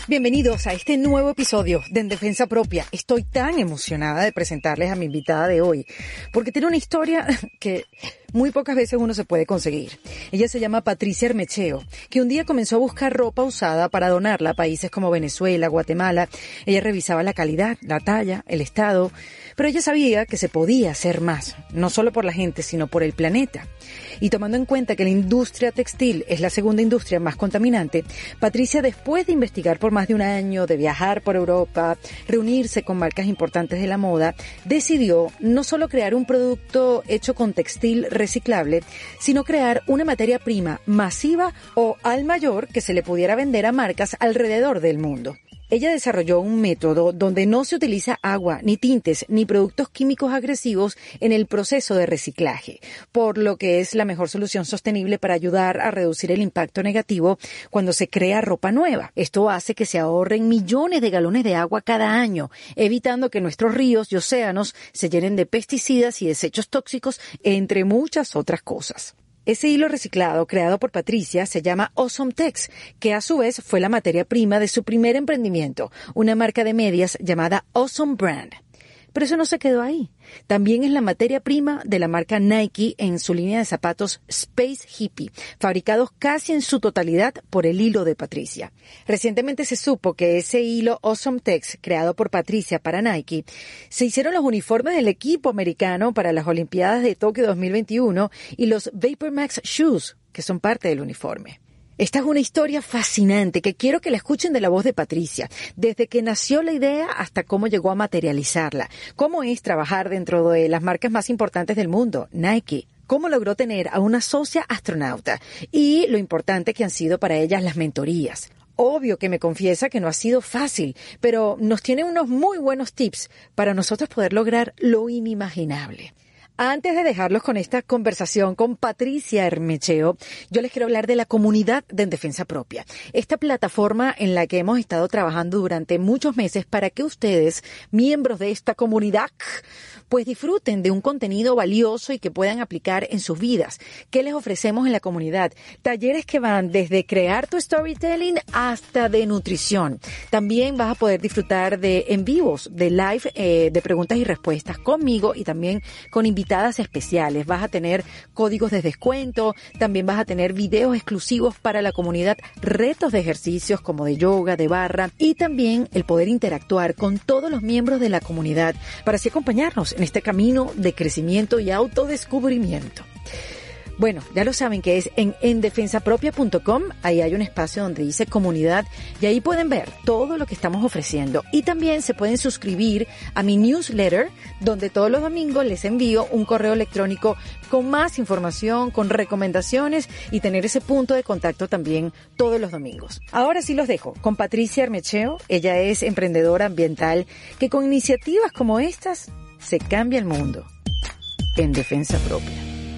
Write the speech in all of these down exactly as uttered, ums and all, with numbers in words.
Bienvenidos a este nuevo episodio de En Defensa Propia. Estoy tan emocionada de presentarles a mi invitada de hoy, porque tiene una historia que muy pocas veces uno se puede conseguir. Ella se llama Patricia Armecheo, que un día comenzó a buscar ropa usada para donarla a países como Venezuela, Guatemala. Ella revisaba la calidad, la talla, el estado, pero ella sabía que se podía hacer más, no solo por la gente, sino por el planeta. Y tomando en cuenta que la industria textil es la segunda industria más contaminante, Patricia, después de investigar por más de un año, de viajar por Europa, reunirse con marcas importantes de la moda, decidió no solo crear un producto hecho con textil reciclable, sino crear una materia prima masiva o al mayor que se le pudiera vender a marcas alrededor del mundo. Ella desarrolló un método donde no se utiliza agua, ni tintes, ni productos químicos agresivos en el proceso de reciclaje, por lo que es la mejor solución sostenible para ayudar a reducir el impacto negativo cuando se crea ropa nueva. Esto hace que se ahorren millones de galones de agua cada año, evitando que nuestros ríos y océanos se llenen de pesticidas y desechos tóxicos, entre muchas otras cosas. Ese hilo reciclado creado por Patricia se llama Awesome Tex, que a su vez fue la materia prima de su primer emprendimiento, una marca de medias llamada Awesome Brand. Pero eso no se quedó ahí. También es la materia prima de la marca Nike en su línea de zapatos Space Hippie, fabricados casi en su totalidad por el hilo de Patricia. Recientemente se supo que ese hilo Awesome Tex, creado por Patricia para Nike, se hicieron los uniformes del equipo americano para las Olimpiadas de Tokio dos mil veintiuno y los Vapor Max Shoes, que son parte del uniforme. Esta es una historia fascinante que quiero que la escuchen de la voz de Patricia, desde que nació la idea hasta cómo llegó a materializarla, cómo es trabajar dentro de las marcas más importantes del mundo, Nike, cómo logró tener a una socia astronauta y lo importante que han sido para ellas las mentorías. Obvio que me confiesa que no ha sido fácil, pero nos tiene unos muy buenos tips para nosotros poder lograr lo inimaginable. Antes de dejarlos con esta conversación con Patricia Armecheo, yo les quiero hablar de la comunidad de En Defensa Propia. Esta plataforma en la que hemos estado trabajando durante muchos meses para que ustedes, miembros de esta comunidad, pues disfruten de un contenido valioso y que puedan aplicar en sus vidas. ¿Qué les ofrecemos en la comunidad? Talleres que van desde crear tu storytelling hasta de nutrición. También vas a poder disfrutar de en vivos, de live, eh, de preguntas y respuestas conmigo y también con invitados. Invitadas especiales, vas a tener códigos de descuento, también vas a tener videos exclusivos para la comunidad, retos de ejercicios como de yoga, de barra y también el poder interactuar con todos los miembros de la comunidad para así acompañarnos en este camino de crecimiento y autodescubrimiento. Bueno, ya lo saben que es en en defensa propia punto com, ahí hay un espacio donde dice comunidad y ahí pueden ver todo lo que estamos ofreciendo. Y también se pueden suscribir a mi newsletter, donde todos los domingos les envío un correo electrónico con más información, con recomendaciones y tener ese punto de contacto también todos los domingos. Ahora sí los dejo con Patricia Armecheo. Ella es emprendedora ambiental que con iniciativas como estas se cambia el mundo. En Defensa Propia.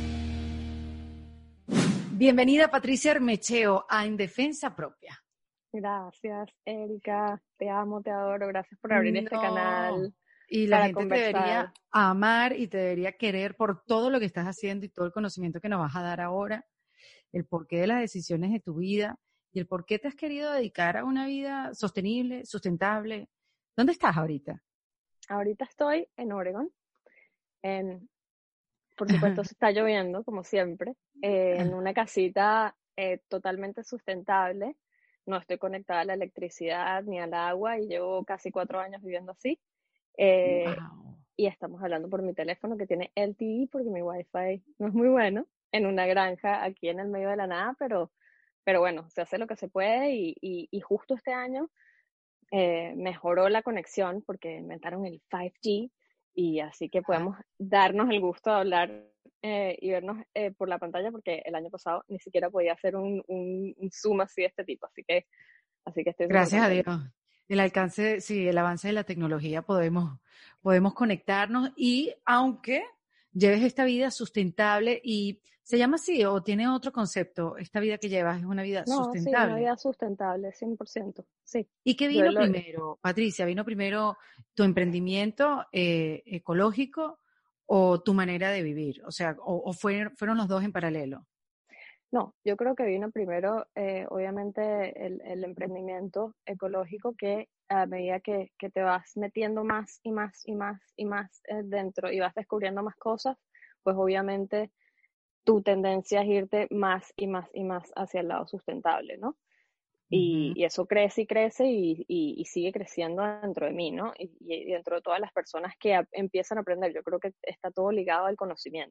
Bienvenida, Patricia Armecheo, a En Defensa Propia. Gracias, Erika. Te amo, te adoro. Gracias por abrir No. este canal. Y la para gente conversar. te debería amar y te debería querer por todo lo que estás haciendo y todo el conocimiento que nos vas a dar ahora, el porqué de las decisiones de tu vida y el por qué te has querido dedicar a una vida sostenible, sustentable. ¿Dónde estás ahorita? Ahorita estoy en Oregon. En, por supuesto, se está lloviendo, como siempre. Eh, en una casita eh, totalmente sustentable. No estoy conectada a la electricidad ni al agua y llevo casi cuatro años viviendo así. Eh, Wow. Y estamos hablando por mi teléfono que tiene L T E porque mi wifi no es muy bueno en una granja aquí en el medio de la nada, pero, pero bueno, se hace lo que se puede y, y, y justo este año eh, mejoró la conexión porque inventaron el cinco G y así que podemos darnos el gusto de hablar eh, y vernos eh, por la pantalla porque el año pasado ni siquiera podía hacer un, un, un Zoom así de este tipo, así que, así que estoy súper Gracias a Dios. contenta. El alcance, sí, el avance de la tecnología podemos, podemos conectarnos y aunque lleves esta vida sustentable y se llama así o tiene otro concepto, esta vida que llevas es una vida No, sí, una sustentable. vida sustentable, cien por ciento, sí. ¿Y qué Yo vino lo, primero, Patricia? ¿Vino primero tu emprendimiento eh, ecológico o tu manera de vivir? O sea, o, o fueron, fueron los dos en paralelo. No, yo creo que vino primero, eh, obviamente, el, el emprendimiento ecológico que a medida que, que te vas metiendo más y más y más y más eh, dentro y vas descubriendo más cosas, pues obviamente tu tendencia es irte más y más y más hacia el lado sustentable, ¿no? Y, Ujú, y eso crece y crece y, y, y sigue creciendo dentro de mí, ¿no? Y, y dentro de todas las personas que a- empiezan a aprender. Yo creo que está todo ligado al conocimiento.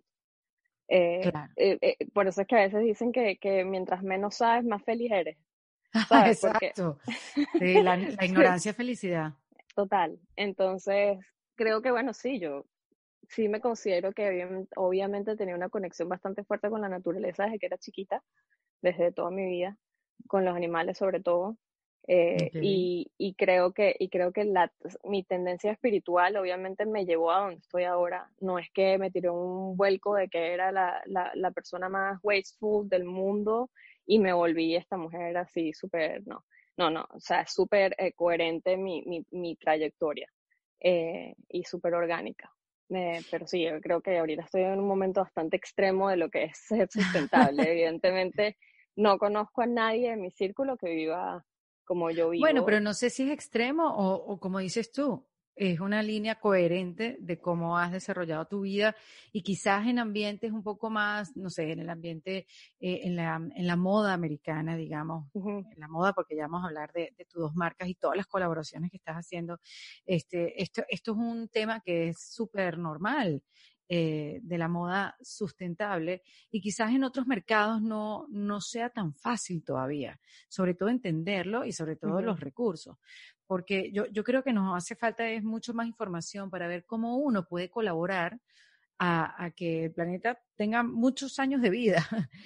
Eh, claro. eh, eh, por eso es que a veces dicen que, que mientras menos sabes, más feliz eres, ¿sabes? Porque, Exacto. Sí, la, la ignorancia es felicidad. total. Entonces, creo que, bueno, sí, yo sí me considero que obviamente, obviamente tenía una conexión bastante fuerte con la naturaleza desde que era chiquita, desde toda mi vida, con los animales sobre todo. Eh, Okay. y, y creo que, y creo que la, mi tendencia espiritual obviamente me llevó a donde estoy ahora. No es que me tiró un vuelco de que era la, la, la persona más wasteful del mundo y me volví esta mujer así súper, no, no, no, o sea, súper eh, coherente mi, mi, mi trayectoria eh, y súper orgánica. Eh, pero sí, yo creo que ahorita estoy en un momento bastante extremo de lo que es ser sustentable. Evidentemente, no conozco a nadie en mi círculo que viva como yo Bueno, vivo. pero no sé si es extremo o, o como dices tú, es una línea coherente de cómo has desarrollado tu vida y quizás en ambientes un poco más, no sé, en el ambiente, eh, en la, en la moda americana, digamos, Ujú, en la moda, porque ya vamos a hablar de, de tus dos marcas y todas las colaboraciones que estás haciendo. Este, esto, esto es un tema que es súper normal. Eh, de la moda sustentable y quizás en otros mercados no, no sea tan fácil todavía, sobre todo entenderlo y sobre todo ujú, los recursos. Porque yo, yo creo que nos hace falta es mucho más información para ver cómo uno puede colaborar a, a que el planeta tenga muchos años de vida.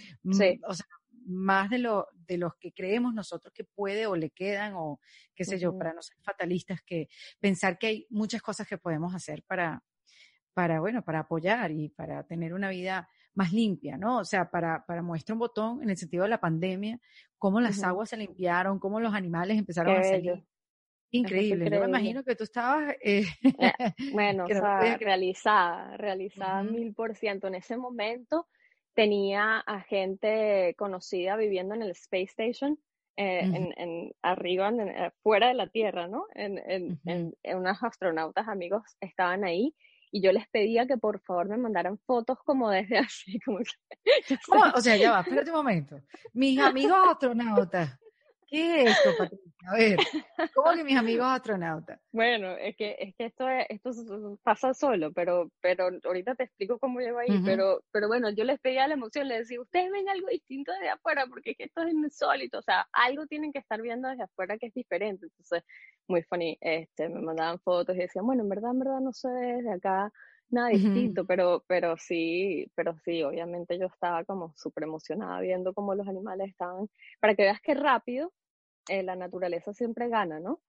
sí. O sea, más de, lo, de los que creemos nosotros que puede o le quedan o qué sé yo, Ujú, para no ser fatalistas, que pensar que hay muchas cosas que podemos hacer para, para, bueno, para apoyar y para tener una vida más limpia, ¿no? O sea, para, para muestra un botón en el sentido de la pandemia, cómo las ujú. aguas se limpiaron, cómo los animales empezaron Qué a bello. salir. Eso fue Increíble. Yo me increíble. imagino que tú estabas, eh, Eh, bueno, o que no lo podías sea, creer. realizada, realizada Ujú, mil por ciento. En ese momento tenía a gente conocida viviendo en el Space Station, eh, ujú, en, en arriba, en, eh, fuera de la Tierra, ¿no? En, en, ujú. en, en unos astronautas amigos estaban ahí y yo les pedía que por favor me mandaran fotos como desde así, como que, yo ¿Cómo? sé, O sea, ya va, espérate un momento. Mis amigos astronautas. ¿Qué es esto, Patricia? A ver, ¿cómo que mis amigos astronautas? bueno, es que, es que esto, es- esto s- s- pasa solo, pero, pero ahorita te explico cómo llego ahí, Ujú, pero, pero bueno, yo les pedía la emoción, les decía, ustedes ven algo distinto desde afuera, porque es que esto es insólito, o sea, algo tienen que estar viendo desde afuera que es diferente, entonces, muy funny, este, me mandaban fotos y decían, bueno, en verdad, en verdad no se ve desde acá nada ujú. distinto, pero, pero sí, pero sí, obviamente yo estaba como súper emocionada viendo cómo los animales estaban, para que veas qué rápido eh, la naturaleza siempre gana, ¿no?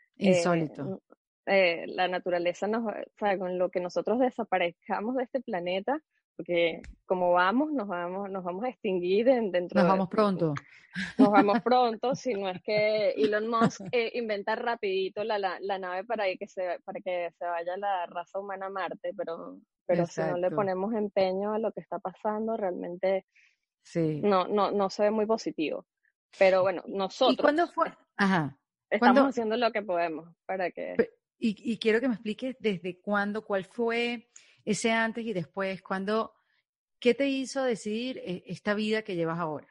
eh, Insólito. eh, la naturaleza nos, o sea, con lo que nosotros desaparezcamos de este planeta, porque como vamos, nos vamos, nos vamos a extinguir en- dentro Nos de, vamos pronto. nos vamos pronto, si no es que Elon Musk eh, inventa rapidito la, la, la nave para que se, para que se vaya la raza humana a Marte, pero, pero si no le Exacto. ponemos empeño a lo que está pasando, realmente Sí. no, no, no se ve muy positivo. Pero bueno, ¿Y cuándo nosotros fue? Ajá. estamos ¿Cuándo? haciendo lo que podemos para que pe- Y, y quiero que me expliques desde cuándo, cuál fue ese antes y después, cuándo, ¿qué te hizo decidir eh, esta vida que llevas ahora?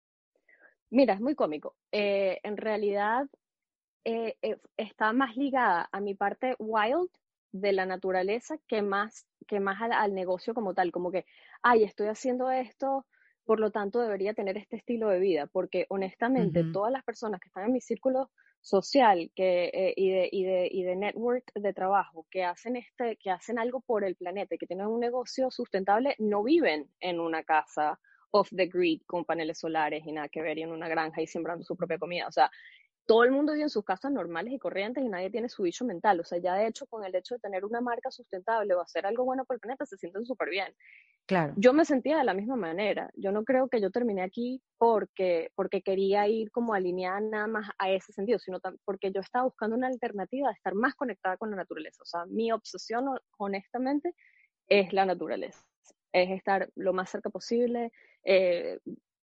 Mira, es muy cómico. Eh, en realidad eh, eh, está más ligada a mi parte wild de la naturaleza que más, que más al, al negocio como tal, como que, ay, estoy haciendo esto, por lo tanto debería tener este estilo de vida, porque honestamente Ujú, todas las personas que están en mi círculo social que, eh, y, de, y, de, y de network de trabajo que hacen, este, que hacen algo por el planeta y que tienen un negocio sustentable, no viven en una casa off the grid con paneles solares y nada que ver y en una granja y sembrando su propia comida. O sea, todo el mundo vive en sus casas normales y corrientes y nadie tiene su bicho mental. O sea, ya de hecho, con el hecho de tener una marca sustentable o hacer algo bueno por el planeta, se sienten súper bien. claro, Yo me sentía de la misma manera. Yo no creo que yo terminé aquí porque, porque quería ir como alineada nada más a ese sentido, sino porque yo estaba buscando una alternativa de estar más conectada con la naturaleza. O sea, mi obsesión, honestamente, es la naturaleza. Es estar lo más cerca posible. Eh,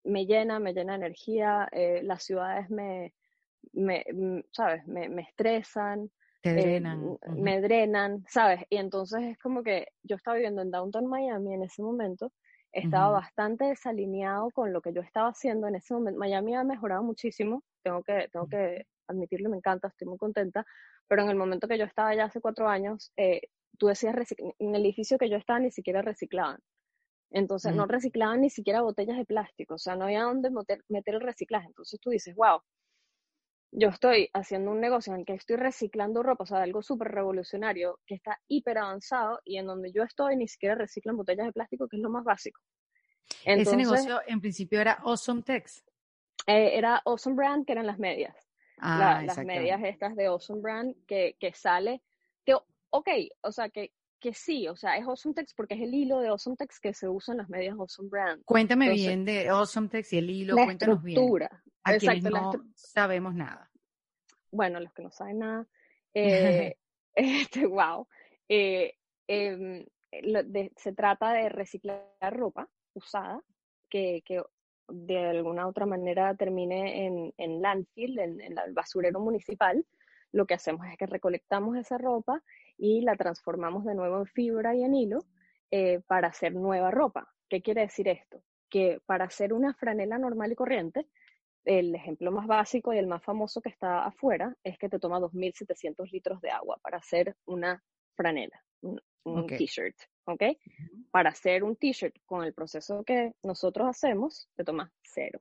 me llena, me llena de energía, eh, las ciudades me, me mm, ¿sabes? Me, me estresan, Te eh, drenan. Ujú, me drenan, ¿sabes? Y entonces es como que yo estaba viviendo en Downtown Miami en ese momento, estaba ujú, bastante desalineado con lo que yo estaba haciendo en ese momento. Miami ha mejorado muchísimo, tengo que, tengo que admitirlo, me encanta, estoy muy contenta, pero en el momento que yo estaba allá hace cuatro años, eh, tú decías, recic- en el edificio que yo estaba ni siquiera reciclaban. Entonces, ujú. no reciclaban ni siquiera botellas de plástico, o sea, no había dónde meter, meter el reciclaje. Entonces tú dices, wow, yo estoy haciendo un negocio en el que estoy reciclando ropa, o sea, algo súper revolucionario, que está hiper avanzado y en donde yo estoy ni siquiera reciclan botellas de plástico, que es lo más básico. Ese Entonces, negocio en principio era Awesome Tex. eh, era Awesome Brand, que eran las medias. La, Ah, las medias exactamente. estas de Awesome Brand que, que sale, que, ok, o sea, que, que sí, o sea, es Awesome Tex porque es el hilo de Awesome Tex que se usa en las medias Awesome Brand. Cuéntame Entonces, bien de Awesome Tex y el hilo, la cuéntanos bien. estructura, A quienes exacto, la estru- no sabemos nada. bueno, los que no saben nada, eh, este, wow, eh, em, lo de- se trata de reciclar ropa usada que, que de alguna otra manera termine en, en landfill, en, en el basurero municipal. Lo que hacemos es que recolectamos esa ropa y la transformamos de nuevo en fibra y en hilo eh, para hacer nueva ropa. ¿Qué quiere decir esto? Que para hacer una franela normal y corriente, el ejemplo más básico y el más famoso que está afuera es que te toma dos mil setecientos litros de agua para hacer una franela, un, un Ok. t-shirt, ¿ok? Para hacer un t-shirt con el proceso que nosotros hacemos, te toma cero,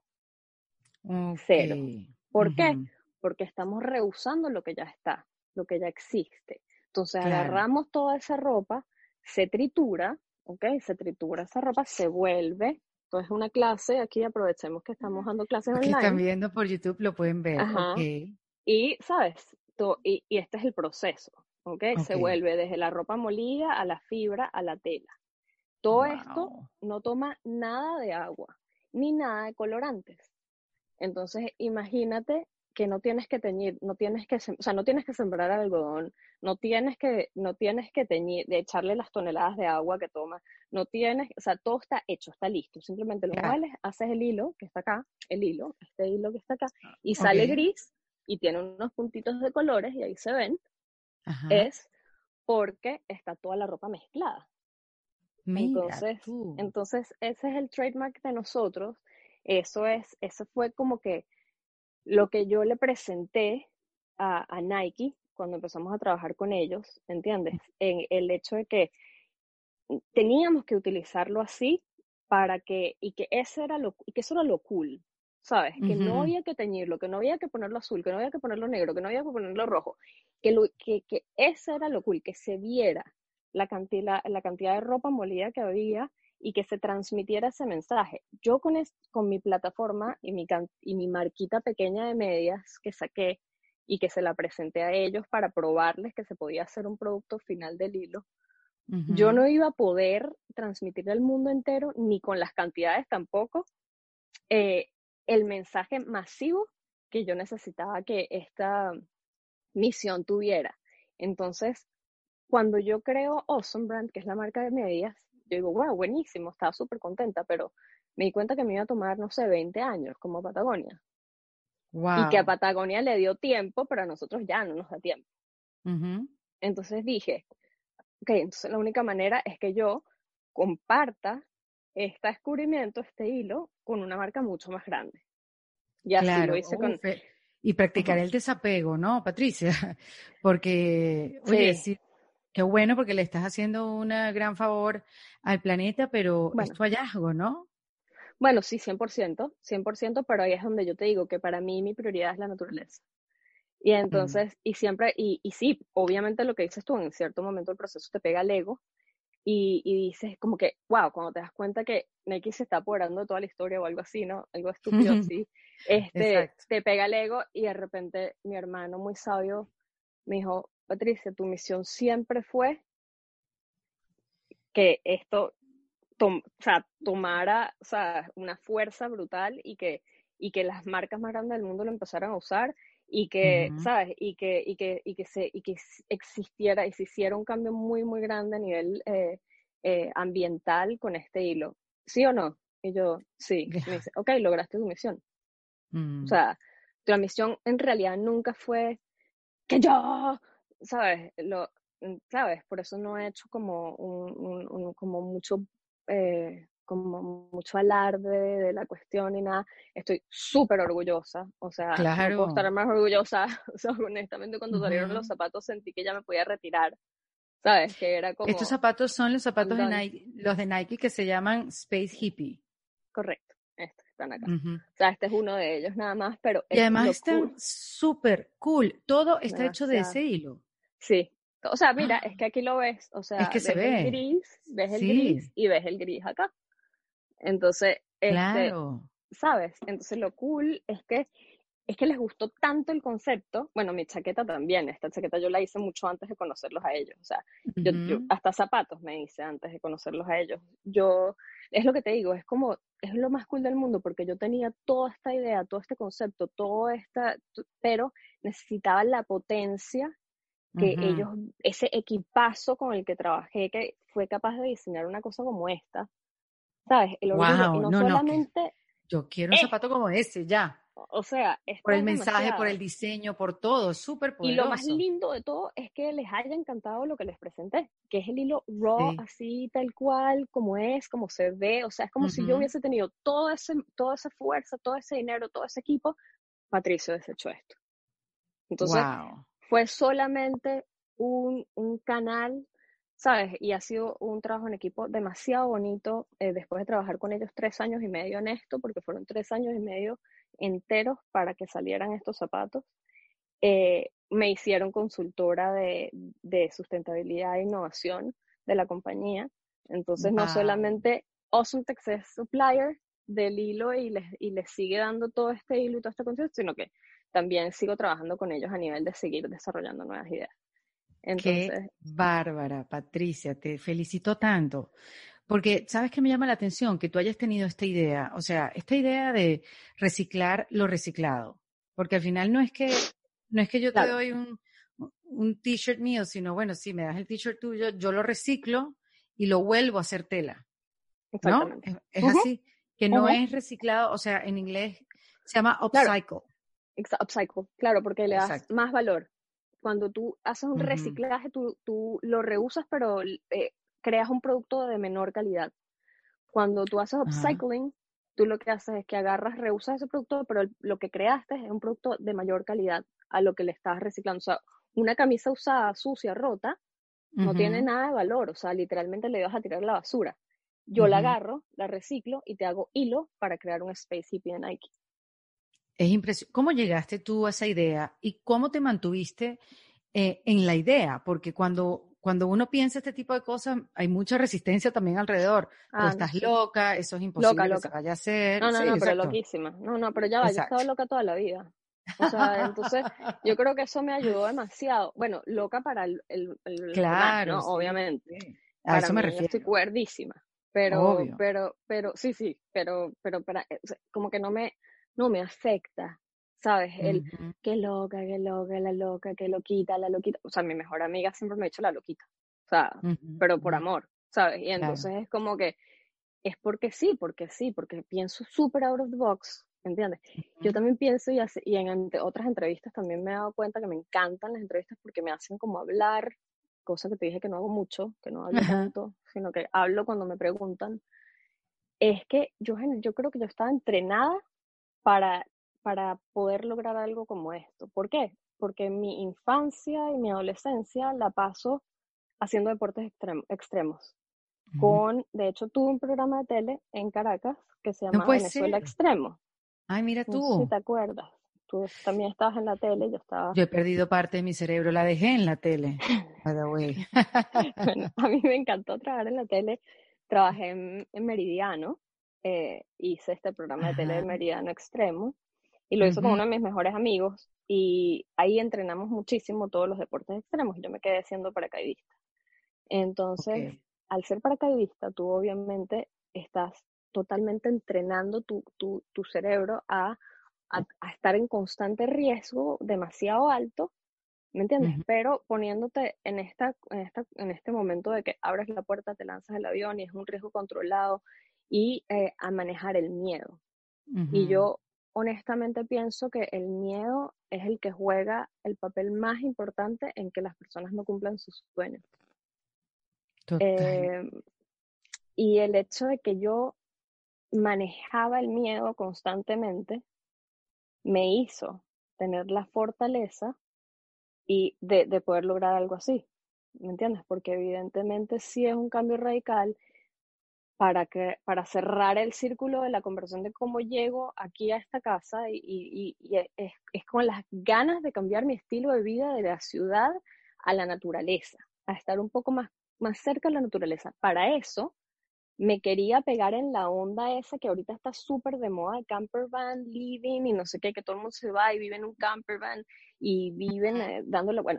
Ok. cero. ¿Por qué? Ujú, Porque estamos reusando lo que ya está, lo que ya existe. Entonces claro. agarramos toda esa ropa, se tritura, ¿ok? Se tritura esa ropa, se vuelve. Entonces una clase, aquí aprovechemos que estamos dando clases Los que están online. viendo por YouTube lo pueden ver. Ok. Ajá. Y, ¿sabes? To- y, y este es el proceso, ¿ok? Se Ok. vuelve desde la ropa molida a la fibra a la tela. Todo esto Wow. no toma nada de agua, ni nada de colorantes. Entonces, imagínate que no tienes que teñir, no tienes que, sem- o sea, no tienes que sembrar algodón, no tienes que, no tienes que teñir, de echarle las toneladas de agua que toma, no tienes, o sea, todo está hecho, está listo. Simplemente lo Claro. mueves, haces el hilo que está acá, el hilo, este hilo que está acá, y Ok. sale gris y tiene unos puntitos de colores y ahí se ven, Ajá. es porque está toda la ropa mezclada. Mira Entonces, tú. entonces ese es el trademark de nosotros. Eso es, eso fue como que lo que yo le presenté a, a Nike cuando empezamos a trabajar con ellos, ¿entiendes? En el hecho de que teníamos que utilizarlo así para que, y que ese era lo, y que eso era lo cool, ¿sabes? Que no Ujú, había que teñirlo, que no había que ponerlo azul, que no había que ponerlo negro, que no había que ponerlo rojo, que, lo, que, que ese era lo cool, que se viera la cantidad, la cantidad de ropa molida que había y que se transmitiera ese mensaje. Yo con, es, con mi plataforma y mi, y mi marquita pequeña de medias que saqué y que se la presenté a ellos para probarles que se podía hacer un producto final del hilo, yo ujú. no iba a poder transmitirle al mundo entero, ni con las cantidades tampoco, eh, el mensaje masivo que yo necesitaba que esta misión tuviera. Entonces, cuando yo creo Awesome Brand, que es la marca de medias, yo digo, wow, buenísimo, estaba súper contenta, pero me di cuenta que me iba a tomar, no sé, veinte años como Patagonia. Y que a Wow. Patagonia le dio tiempo, pero a nosotros ya no nos da tiempo. Ujú. Entonces dije, ok, entonces la única manera es que yo comparta este descubrimiento, este hilo, con una marca mucho más grande. Y así lo Claro, hice con... uf, eh, y practicar Ujú. el desapego, ¿no, Patricia? Porque, oye, Sí, sí, qué bueno porque le estás haciendo un gran favor al planeta, pero es bueno, tu hallazgo, ¿no? bueno, sí, cien por ciento, cien por ciento, pero ahí es donde yo te digo que para mí mi prioridad es la naturaleza. Y Mm, entonces, y siempre, y, y sí, obviamente lo que dices tú, en cierto momento el proceso te pega al ego y, y dices como que, wow, cuando te das cuenta que Nike se está apoderando de toda la historia o algo así, ¿no? Algo estúpido así, este, exacto. te pega el ego y de repente mi hermano muy sabio me dijo, Patricia, tu misión siempre fue que esto tom, o sea, tomara, o sea, una fuerza brutal y que, y que las marcas más grandes del mundo lo empezaran a usar y que, Ujú. ¿sabes? Y que, y que, y que, se, y que existiera y se hiciera un cambio muy, muy grande a nivel eh, eh, ambiental con este hilo. ¿Sí o no? Y yo, sí. Me dice, ok, lograste tu misión. Mm. O sea, la misión en realidad nunca fue que yo, ¿sabes? Lo, ¿sabes? Por eso no he hecho como un, un, un como mucho, eh, como mucho alarde de la cuestión ni nada. Estoy súper orgullosa, o sea, no puedo Claro. estar más orgullosa. O sea, honestamente, cuando salieron los Ujú. zapatos sentí que ya me podía retirar, ¿sabes? Que era Estos como, zapatos son los I'm zapatos de done. Nike, los de Nike que se llaman Space Hippie. Correcto, estos están acá. Ujú. O sea, este es uno de ellos nada más, pero Y es además lo cool, están súper cool. Todo está hecho de demasiado. ese hilo. Sí, o sea, mira, ¡Ah! es que aquí lo ves, o Es sea, que se ves el ve. gris, ves el gris Sí, y ves el gris acá. Entonces, este, claro. ¿sabes? Entonces lo cool es que es que les gustó tanto el concepto. Bueno, mi chaqueta también, esta chaqueta yo la hice mucho antes de conocerlos a ellos, o sea, yo, yo Ujú. hasta zapatos me hice antes de conocerlos a ellos. Yo, es lo que te digo, es como, es lo más cool del mundo porque yo tenía toda esta idea, todo este concepto, todo esta, pero necesitaba la potencia que Ujú. ellos, ese equipazo con el que trabajé, que fue capaz de diseñar una cosa como esta, ¿sabes? El orgullo, y Wow, no no, no, que solamente yo quiero un es, zapato como ese, ya. o sea, Por esto el es mensaje, por demasiado. el diseño, por todo, es súper Y lo más poderoso. lindo de todo es que les haya encantado lo que les presenté, que es el hilo raw, Sí. así tal cual, como es, como se ve, o sea, es como si yo Ujú. hubiese tenido todo ese, toda esa fuerza, todo ese dinero, todo ese equipo, Patricio desechó esto. Entonces, Wow. fue solamente un, un canal, ¿sabes? Y ha sido un trabajo en equipo demasiado bonito, eh, después de trabajar con ellos tres años y medio en esto, porque fueron tres años y medio enteros para que salieran estos zapatos. Eh, me hicieron consultora de, de sustentabilidad e innovación de la compañía. Entonces, no Wow. solamente Awesome Texas Supplier del hilo y les, y les sigue dando todo este hilo y todo este concepto, sino que también sigo trabajando con ellos a nivel de seguir desarrollando nuevas ideas. Qué Entonces, bárbara, Patricia, te felicito tanto. Porque, ¿sabes qué me llama la atención? Que tú hayas tenido esta idea, o sea, esta idea de reciclar lo reciclado. Porque al final no es que, no es que yo te claro, doy un, un t-shirt mío, sino bueno, si me das el t-shirt tuyo, yo lo reciclo y lo vuelvo a hacer tela, ¿no? exactamente. Es, es Uh -huh, así, que uh no -huh, es reciclado, o sea, en inglés se llama claro, upcycle. upcycle, claro, porque le das Exacto. más valor. Cuando tú haces un Ujú. reciclaje, tú, tú lo reusas, pero eh, creas un producto de menor calidad. Cuando tú haces Ajá. upcycling, tú lo que haces es que agarras, reusas ese producto, pero el, lo que creaste es un producto de mayor calidad a lo que le estás reciclando. O sea, una camisa usada, sucia, rota, no tiene Ujú. nada de valor. O sea, literalmente le vas a tirar a la basura. Yo la Ujú. agarro, la reciclo y te hago hilo para crear un Space Hippie de Nike. Es impresionante. ¿Cómo llegaste tú a esa idea y cómo te mantuviste eh, en la idea? Porque cuando, cuando uno piensa este tipo de cosas, hay mucha resistencia también alrededor. Tú Ah, no, estás sí. loca, eso es Loca, imposible que se loca. vaya a hacer. No, no, Sí, no, pero exacto. loquísima. No, no, pero ya va, yo he estado Exacto. loca toda la vida. O sea, entonces yo creo que eso me ayudó demasiado. Bueno, loca para el, el- el- los demás, Claro, ¿no? sí, Obviamente. sí. A Para eso me mí, yo estoy refiero. cuerdísima. Pero, Obvio. pero, pero, sí, sí, pero, pero para, o sea, como que no me, no me afecta, ¿sabes? El Ujú, qué loca, qué loca, la loca, qué loquita, la loquita. O sea, mi mejor amiga siempre me ha dicho la loquita. O sea, ujú, pero por ujú. amor, ¿sabes? Y Claro. entonces es como que es porque sí, porque sí, porque pienso súper out of the box, ¿entiendes? Yo Ujú. también pienso y, hace, y en ante, otras entrevistas también me he dado cuenta que me encantan las entrevistas porque me hacen como hablar, cosa que te dije que no hago mucho, que no hablo Ajá. tanto, sino que hablo cuando me preguntan. Es que yo, yo creo que yo estaba entrenada para, para poder lograr algo como esto. ¿Por qué? Porque mi infancia y mi adolescencia la paso haciendo deportes extrem extremos Ujú. con, de hecho, tuve un programa de tele en Caracas que se No llama puede Venezuela ser. Extremo. Ay, mira No sé si tú. te acuerdas. Tú también estabas en la tele, yo estaba... Yo he perdido parte de mi cerebro, la dejé en la tele. By the way. Bueno, a mí me encantó trabajar en la tele. Trabajé en, en Meridiano, eh, hice este programa de tele de Ajá. Meridiano Extremo y lo hice con Ujú. uno de mis mejores amigos y ahí entrenamos muchísimo todos los deportes extremos y yo me quedé siendo paracaidista. Ok. Entonces, al ser paracaidista, tú obviamente estás totalmente entrenando tu, tu, tu cerebro a, a, a, estar en constante riesgo demasiado alto, ¿me entiendes? Ujú. Pero poniéndote en, esta, en, esta, en este momento de que abres la puerta, te lanzas el avión y es un riesgo controlado y eh, a manejar el miedo. Y Ujú. yo honestamente pienso que el miedo es el que juega el papel más importante en que las personas no cumplan sus sueños. Total. Eh, y el hecho de que yo manejaba el miedo constantemente me hizo tener la fortaleza y de, de poder lograr algo así, ¿me entiendes? Porque evidentemente sí es un cambio radical para, que, para cerrar el círculo de la conversación de cómo llego aquí a esta casa y, y, y es, es con las ganas de cambiar mi estilo de vida de la ciudad a la naturaleza, a estar un poco más, más cerca de la naturaleza. Para eso me quería pegar en la onda esa que ahorita está súper de moda, camper van, living y no sé qué, que todo el mundo se va y vive en un camper van y viven eh, dándole, bueno,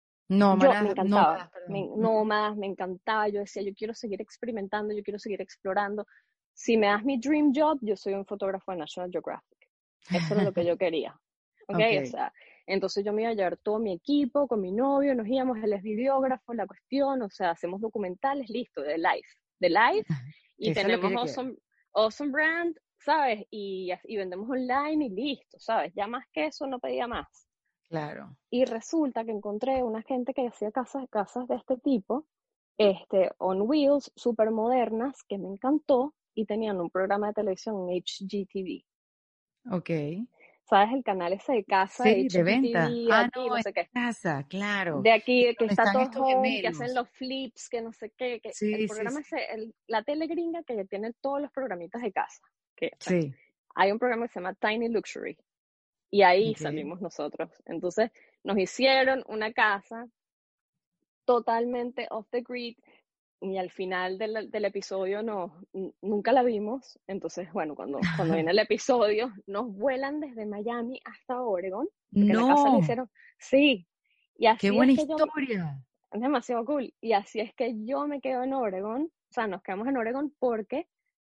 yo me Nómadas, encantaba, nómadas, perdón. me, Ujú. nómadas, me encantaba, yo decía, yo quiero seguir experimentando, yo quiero seguir explorando. Si me das mi dream job, yo soy un fotógrafo de National Geographic. Eso era lo que yo quería. ¿Ok? O Ok. sea, entonces yo me iba a llevar todo mi equipo con mi novio, nos íbamos, él es videógrafo, la cuestión, o sea, hacemos documentales, listo, de live, de live, y Eso es lo que tenemos yo quiero. awesome, awesome brand, ¿sabes? Y, y vendemos online y listo, ¿sabes? Ya más que eso no pedía más. Claro. Y resulta que encontré una gente que hacía casas, casas de este tipo, este, on wheels, súper modernas, que me encantó, y tenían un programa de televisión en H G T V. Ok. ¿Sabes? El canal ese de casa de Sí, de venta. H G T V, Ah, aquí, no, no en sé qué. casa, claro. De Y aquí, que donde está están todo estos home, que hacen gemelos. los flips, que no sé qué, que el Sí, sí, programa sí. ese, el- la tele gringa que tiene todos los programitas de casa. Que, bueno, Sí. hay un programa que se llama Tiny Luxury, y ahí Ok. salimos nosotros. Entonces, nos hicieron una casa totalmente off the grid y al final del, del episodio no, nunca la vimos. Entonces, bueno, cuando, cuando viene el episodio, nos vuelan desde Miami hasta Oregon, porque la casa la No, hicieron, sí, y qué así es buena que yo, historia. es demasiado cool, y así es que yo me quedo en Oregon, o sea, nos quedamos en Oregon porque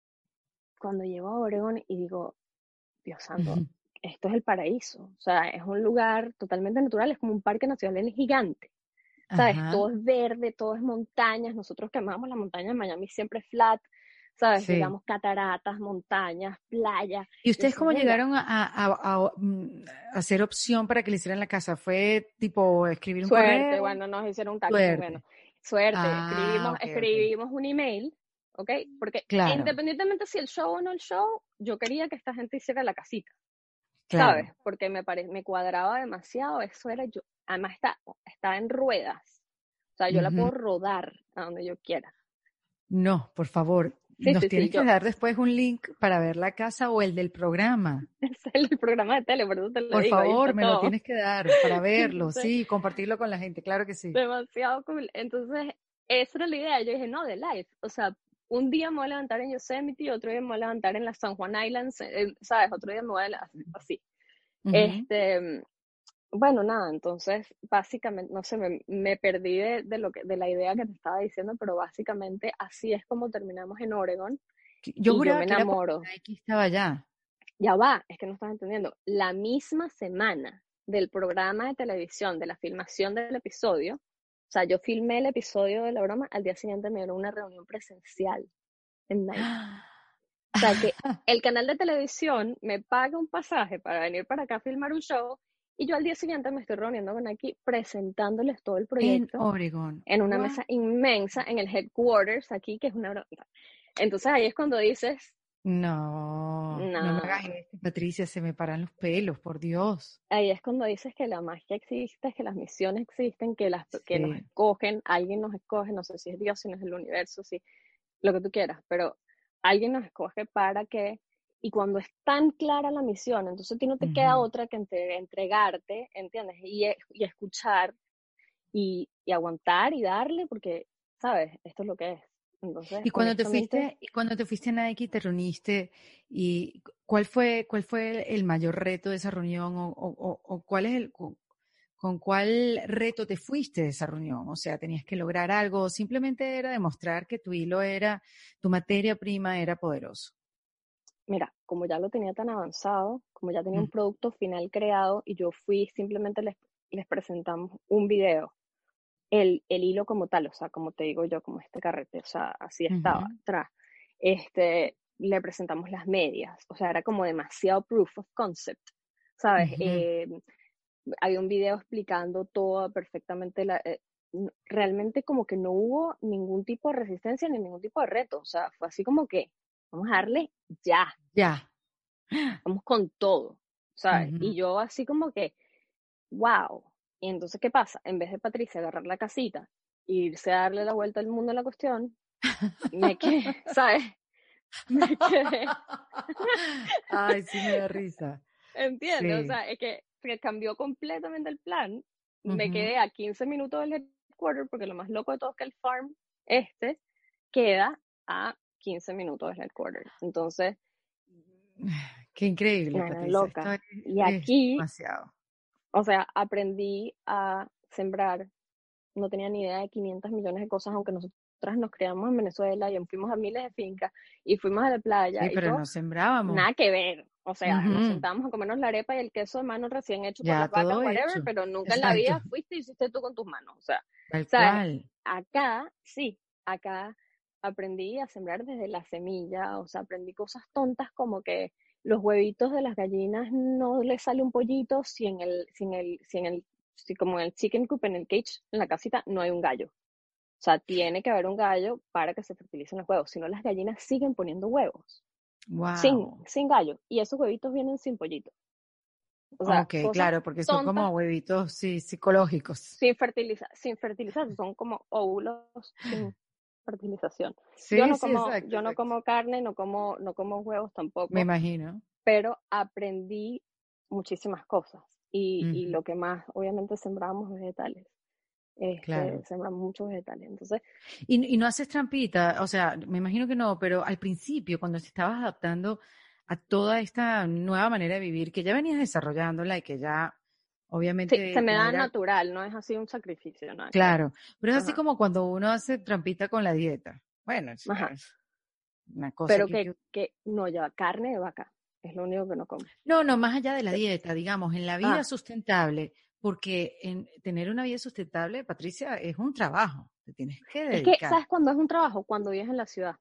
cuando llego a Oregon y digo, Dios santo, Ujú. esto es el paraíso, o sea, es un lugar totalmente natural, es como un parque nacional gigante. ¿Sabes? Ajá, Todo es verde, todo es montañas. Nosotros que amamos la montaña en Miami siempre es flat, ¿sabes? sí. Llegamos cataratas, montañas, playa. ¿Y Yo ustedes decía, cómo verga, llegaron a, a- a- a, mm, hacer opción para que le hicieran la casa? ¿Fue tipo escribir un suerte, correo? bueno, nos hicieron un casting, bueno, Suerte. suerte. Ah, Escribimos, ok, ok. escribimos un email, ¿ok? Porque Claro, independientemente si el show o no el show, yo quería que esta gente hiciera la casita, ¿sabes? claro. Porque me, pare, me cuadraba demasiado, eso era yo. Además está, está en ruedas, o sea, yo la Ujú. puedo rodar a donde yo quiera. No, por favor, Sí, nos sí, sí, tienes que yo, dar después un link para ver la casa o el del programa. es el programa de tele, por eso te lo Por digo, ahí favor, está me lo todo. tienes que dar para verlo, Entonces, sí, compartirlo con la gente, claro que sí. demasiado cool. Entonces, esa era la idea. Yo dije, no, de live. O sea, un día me voy a levantar en Yosemite, otro día me voy a levantar en la San Juan Islands, eh, ¿sabes? Otro día me voy a la- así. Ujú. Este, bueno, nada, entonces, básicamente, no sé, me, me perdí de, de, lo que, de la idea que te estaba diciendo, pero básicamente así es como terminamos en Oregon Yo y yo me juraba que era porque enamoro. Nike estaba allá. Ya va, es que no estás entendiendo. La misma semana del programa de televisión, de la filmación del episodio, o sea, yo filmé el episodio de la broma, al día siguiente me dieron una reunión presencial en Nike. O sea, que el canal de televisión me paga un pasaje para venir para acá a filmar un show y yo al día siguiente me estoy reuniendo con Nike presentándoles todo el En proyecto Oregon. en una What? mesa inmensa en el headquarters aquí, que es una broma. Entonces ahí es cuando dices, No, no me nah. hagas esto, Patricia, se me paran los pelos, por Dios. Ahí es cuando dices que la magia existe, que las misiones existen, que, las, que nos Sí. escogen, alguien nos escoge, no sé si es Dios, si no es el universo, si lo que tú quieras, pero alguien nos escoge para que, y cuando es tan clara la misión, entonces a ti no te queda Ujú. otra que entre, entregarte, ¿entiendes? Y, y escuchar y, y aguantar y darle, porque, ¿sabes? Esto es lo que es. Entonces, Y cuando te honestamente, fuiste, y cuando te fuiste a Nike, te reuniste, y ¿cuál fue, cuál fue el mayor reto de esa reunión? O, o, o- o cuál es el, con, con cuál reto te fuiste de esa reunión? O sea, ¿tenías que lograr algo? ¿O simplemente era demostrar que tu hilo era, tu materia prima era poderoso? mira, como ya lo tenía tan avanzado, como ya tenía un Mm, producto final creado y yo fui, simplemente les, les presentamos un video, el, el hilo como tal, o sea, como te digo yo, como este carrete, o sea, así estaba ujú. atrás. Este, le presentamos las medias, o sea, era como demasiado proof of concept, ¿sabes? Ujú. Eh, había un video explicando todo perfectamente, la, eh, realmente como que no hubo ningún tipo de resistencia ni ningún tipo de reto, o sea, fue así como que, vamos a darle ya, Ya. vamos con todo, ¿sabes? Ujú. Y yo así como que, wow. Y entonces, ¿qué pasa? En vez de Patricia agarrar la casita e irse a darle la vuelta al mundo a la cuestión, me quedé, ¿sabes? Me quedé, Ay, sí me da risa. ¿entiendes? O Sí. sea, es que, que cambió completamente el plan. Me Ujú. quedé a quince minutos del headquarter, porque lo más loco de todo es que el farm este queda a quince minutos del headquarter. Entonces, Qué increíble, nada, Patricia. Esto loca. es, Y es aquí, demasiado. o sea, aprendí a sembrar. No tenía ni idea de quinientos millones de cosas, aunque nosotras nos criamos en Venezuela y fuimos a miles de fincas y fuimos a la Sí, playa y pero todo, nos sembrábamos. nada que ver. O sea, nos Ujú. sentábamos a comernos la arepa y el queso de mano recién hecho por Ya las vacas, todo whatever, hecho. pero nunca en la Exacto. vida fuiste y hiciste tú con tus manos. O sea, Tal ¿sabes? cual. Acá, sí, acá aprendí a sembrar desde la semilla, o sea, aprendí cosas tontas como que los huevitos de las gallinas no les sale un pollito si en el, si en el, si en el, si como en el chicken coop, en el cage, en la casita, no hay un gallo. O sea, tiene que haber un gallo para que se fertilicen los huevos, si no las gallinas siguen poniendo huevos sin, Wow. sin gallo, y esos huevitos vienen sin pollito. O sea, Ok, cosas claro, porque son tontas como huevitos, sí, psicológicos. sin fertilizar, sin fertilizar, son como óvulos sin fertilización. Yo Sí, no sí, como, exacto, yo no exacto. como carne, no como, no como huevos Me tampoco, imagino. pero aprendí muchísimas cosas. Y, y Ujú. lo que más, obviamente, sembramos vegetales. Este, Claro. sembramos muchos vegetales. Entonces, Y, y no haces trampita, o sea, me imagino que no, pero al principio, cuando te estabas adaptando a toda esta nueva manera de vivir, que ya venías desarrollándola y que ya, sí, se obviamente, me ya da era natural, no es así un sacrificio, nada que ver. claro, pero es así Ajá, como cuando uno hace trampita con la dieta. Bueno, es ajá. es una cosa Pero que, que, que que no lleva carne de vaca. Es lo único que no como. no, no, más allá de la dieta, digamos, en la vida Ah, sustentable, porque en tener una vida sustentable, Patricia, es un trabajo, te tienes que es que, dedicar. ¿sabes cuándo es un trabajo? Cuando vives en la ciudad,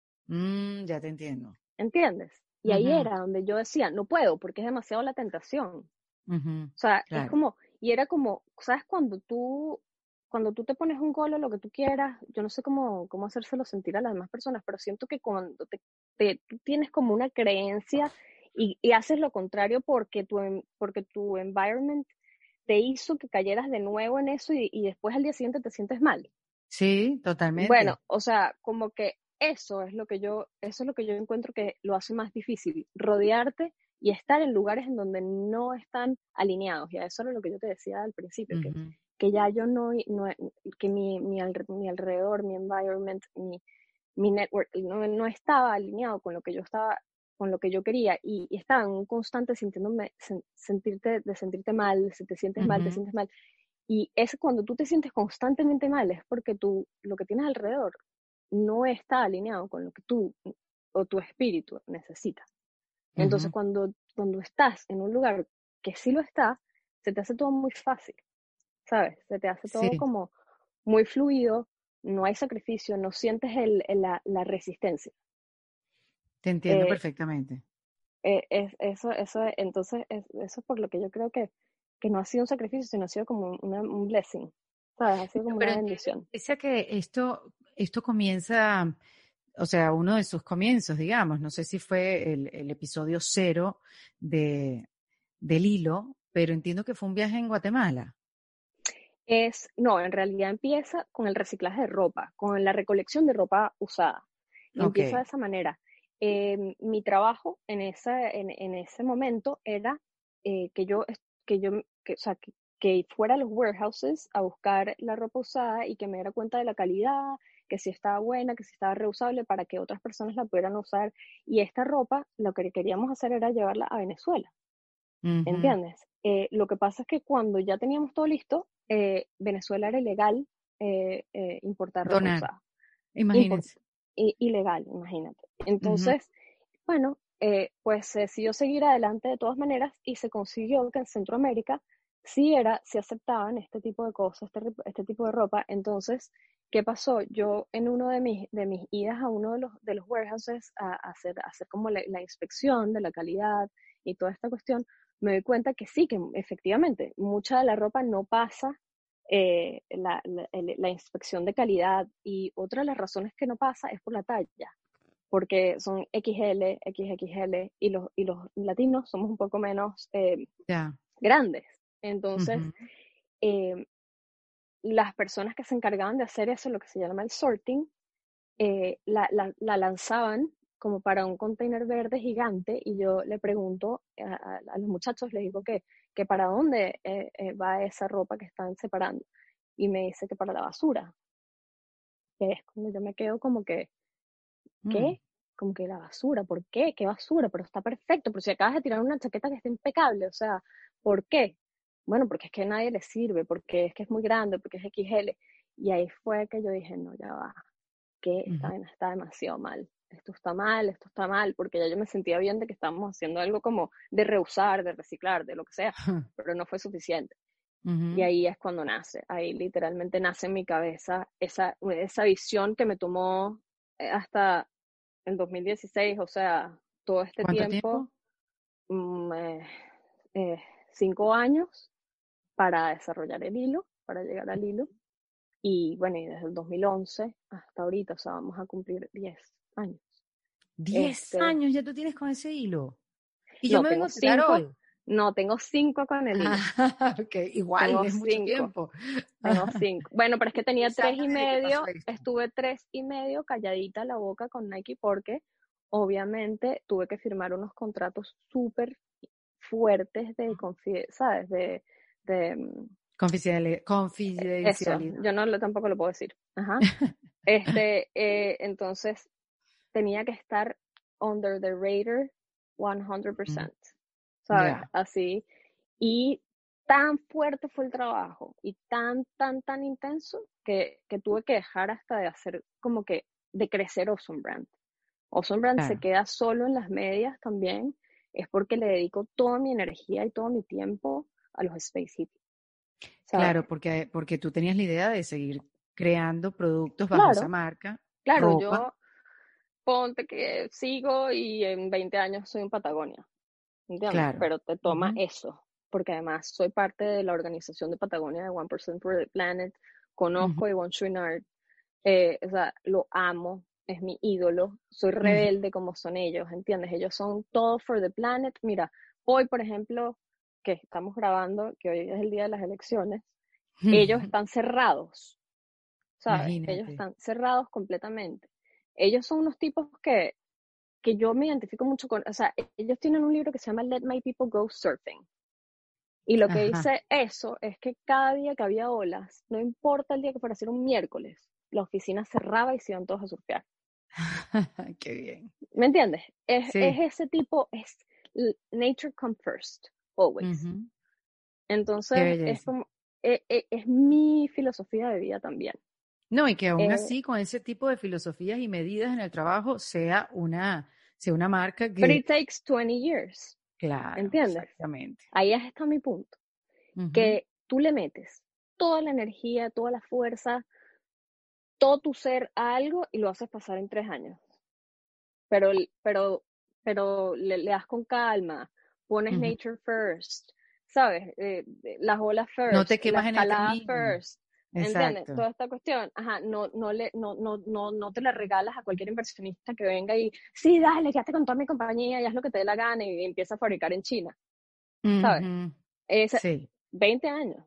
Mm, ya te entiendo. ¿entiendes? Y ahí Ujú, era donde yo decía, no puedo porque es demasiado la tentación. ujú, O sea, es claro. como, y era como, ¿sabes? Cuando tú, cuando tú te pones un gol o lo que tú quieras, yo no sé cómo, cómo hacérselo sentir a las demás personas, pero siento que cuando te, te- tú tienes como una creencia y, y haces lo contrario porque tu, en- porque tu environment te hizo que cayeras de nuevo en eso y, y después al día siguiente te sientes mal. Sí, Bueno, totalmente. o sea, como que eso es lo que yo, eso es lo que yo encuentro que lo hace más difícil, rodearte y estar en lugares en donde no están alineados. Y eso era lo que yo te decía al principio, que, Ujú, que ya yo no, no que mi, mi, mi alrededor, mi environment, mi, mi network no, no estaba alineado con lo que yo estaba, con lo que yo quería y, y estaba en un constante sintiéndome, sen, sentirte, de sentirte mal, si te sientes mal, te ujú, sientes mal. Y es cuando tú te sientes constantemente mal, es porque tú, lo que tienes alrededor no está alineado con lo que tú o tu espíritu necesita. Entonces, ujú. cuando, cuando estás en un lugar que sí lo está, se te hace todo muy fácil, ¿sabes? Se te hace todo Sí, como muy fluido, no hay sacrificio, no sientes el, el- la, la resistencia. te entiendo Eh, perfectamente. eh, es, eso, eso, entonces, es, eso es por lo que yo creo que, que no ha sido un sacrificio, sino ha sido como una- un blessing, ¿sabes? Ha sido como Pero una entiendo, bendición. Patricia, que esto, esto comienza, o sea, uno de sus comienzos, digamos, no sé si fue el, el episodio cero de, del hilo, pero entiendo que fue un viaje en Guatemala. Es, no, en realidad empieza con el reciclaje de ropa, con la recolección de ropa usada. Y Ok, empieza de esa manera. Eh, mi trabajo en, esa, en, en ese momento era eh, que yo, que yo que, o sea, que, que fuera a los warehouses a buscar la ropa usada y que me diera cuenta de la calidad, que si estaba buena, que si estaba reusable para que otras personas la pudieran usar. Y esta ropa, lo que queríamos hacer era llevarla a Venezuela. ujú, ¿Entiendes? Eh, lo que pasa es que cuando ya teníamos todo listo, eh, Venezuela era ilegal eh, eh, importar ropa donar, usada. Import- imagínense. i- ilegal, imagínate. Ujú, Entonces, bueno, eh, pues se decidió seguir adelante de todas maneras y se consiguió que en Centroamérica sí era, sí aceptaban este tipo de cosas, este, este tipo de ropa. Entonces, ¿qué pasó? Yo en uno de mis, de mis idas a uno de los, de los warehouses a, a hacer, a hacer como la, la inspección de la calidad y toda esta cuestión, me doy cuenta que sí, que efectivamente mucha de la ropa no pasa eh, la, la, la inspección de calidad, y otra de las razones que no pasa es por la talla, porque son equis ele, equis equis ele, y los, y los latinos somos un poco menos eh, Ya. grandes. Entonces, Ujú. eh, las personas que se encargaban de hacer eso, lo que se llama el sorting, eh, la, la, la lanzaban como para un container verde gigante, y yo le pregunto a, a, a los muchachos, les digo que, que para dónde eh, eh, va esa ropa que están separando, y me dice que para la basura. Que es cuando yo me quedo como que, Mm. ¿qué? Como que la basura, ¿por qué? ¿Qué basura? Pero está perfecto, pero si acabas de tirar una chaqueta que está impecable, o sea, ¿por qué? Bueno, porque es que a nadie le sirve, porque es que es muy grande, porque es equis ele. Y ahí fue que yo dije, no, ya va, que esta Ujú. vaina está demasiado mal. Esto está mal, esto está mal, porque ya yo me sentía bien de que estábamos haciendo algo como de reusar, de reciclar, de lo que sea, pero no fue suficiente. Y Ujú. ahí es cuando nace, ahí literalmente nace en mi cabeza esa, esa visión que me tomó eh, hasta el dos mil dieciséis, o sea, todo este ¿Cuánto tiempo, tiempo? mm, eh, eh, cinco años para desarrollar el hilo, para llegar al hilo. Y bueno, y desde el dos mil once hasta ahorita, o sea, vamos a cumplir diez años. Diez Este, años ya tú tienes con ese hilo. Y yo no, me vengo tengo a enterar cinco, hoy. no, tengo cinco con el hilo. Ah, ok, igual, Tengo es mucho cinco, tiempo. tengo cinco. Bueno, pero es que tenía Diez tres años y desde que pasó medio, esto. estuve tres y medio calladita la boca con Nike porque obviamente tuve que firmar unos contratos súper fuertes de confidencialidad, ¿sabes? De, de mm, Confidenciali- eso, Confidencialidad. yo no lo, tampoco lo puedo decir. Ajá. Este, eh, entonces tenía que estar under the radar Mm. cien por ciento, ¿sabes? Ya, Así. Y tan fuerte fue el trabajo y tan, tan, tan intenso que, que tuve que dejar hasta de hacer como que de crecer Awesome Brand. Awesome Brand se claro. queda solo en las medias también, es porque le dedico toda mi energía y todo mi tiempo a los Space Hippies, ¿sabes? Claro, porque, porque tú tenías la idea de seguir creando productos bajo esa Claro, marca, claro, ropa. yo ponte que sigo y en veinte años soy en Patagonia, ¿entiendes? Claro. Pero te toma Ujú, eso, porque además soy parte de la organización de Patagonia de one percent for the Planet, ujú, conozco a Yvon Chouinard, eh, o sea, lo amo, es mi ídolo, soy ujú, rebelde como son ellos, ¿entiendes? Ellos son todo for the planet. Mira, hoy, por ejemplo, que estamos grabando, que hoy es el día de las elecciones, ellos ujú. están cerrados, ¿sabes? Ellos Imagínate. están cerrados completamente. Ellos son unos tipos que, que yo me identifico mucho con, o sea, ellos tienen un libro que se llama Let My People Go Surfing. Y lo que Ajá. dice eso es que cada día que había olas, no importa el día que fuera a ser un miércoles, la oficina cerraba y se iban todos a surfear. Qué bien. ¿Me entiendes? Es, es Sí. ese tipo, es nature come first, always. Ujú. Qué Entonces, es belleza. como, es, es, es mi filosofía de vida también. No, y que aún Eh, así, con ese tipo de filosofías y medidas en el trabajo, sea una, sea una marca but que, it takes twenty years, claro, ¿entiendes? exactamente. Ahí está mi punto. Ujú. Que tú le metes toda la energía, toda la fuerza, todo tu ser a algo y lo haces pasar en tres años. Pero, pero, pero le, le das con calma, pones Ujú. nature first, ¿sabes? Eh, las olas No te first, la quemas en el escalada camino. first, ¿entiendes? Exacto. Toda esta cuestión, ajá, no, no, le, no, no, no, no te la regalas a cualquier inversionista que venga y, sí, dale, quédate con toda mi compañía y haz lo que te dé la gana y empieza a fabricar en China, ¿sabes? Ujú. Es Sí, veinte años.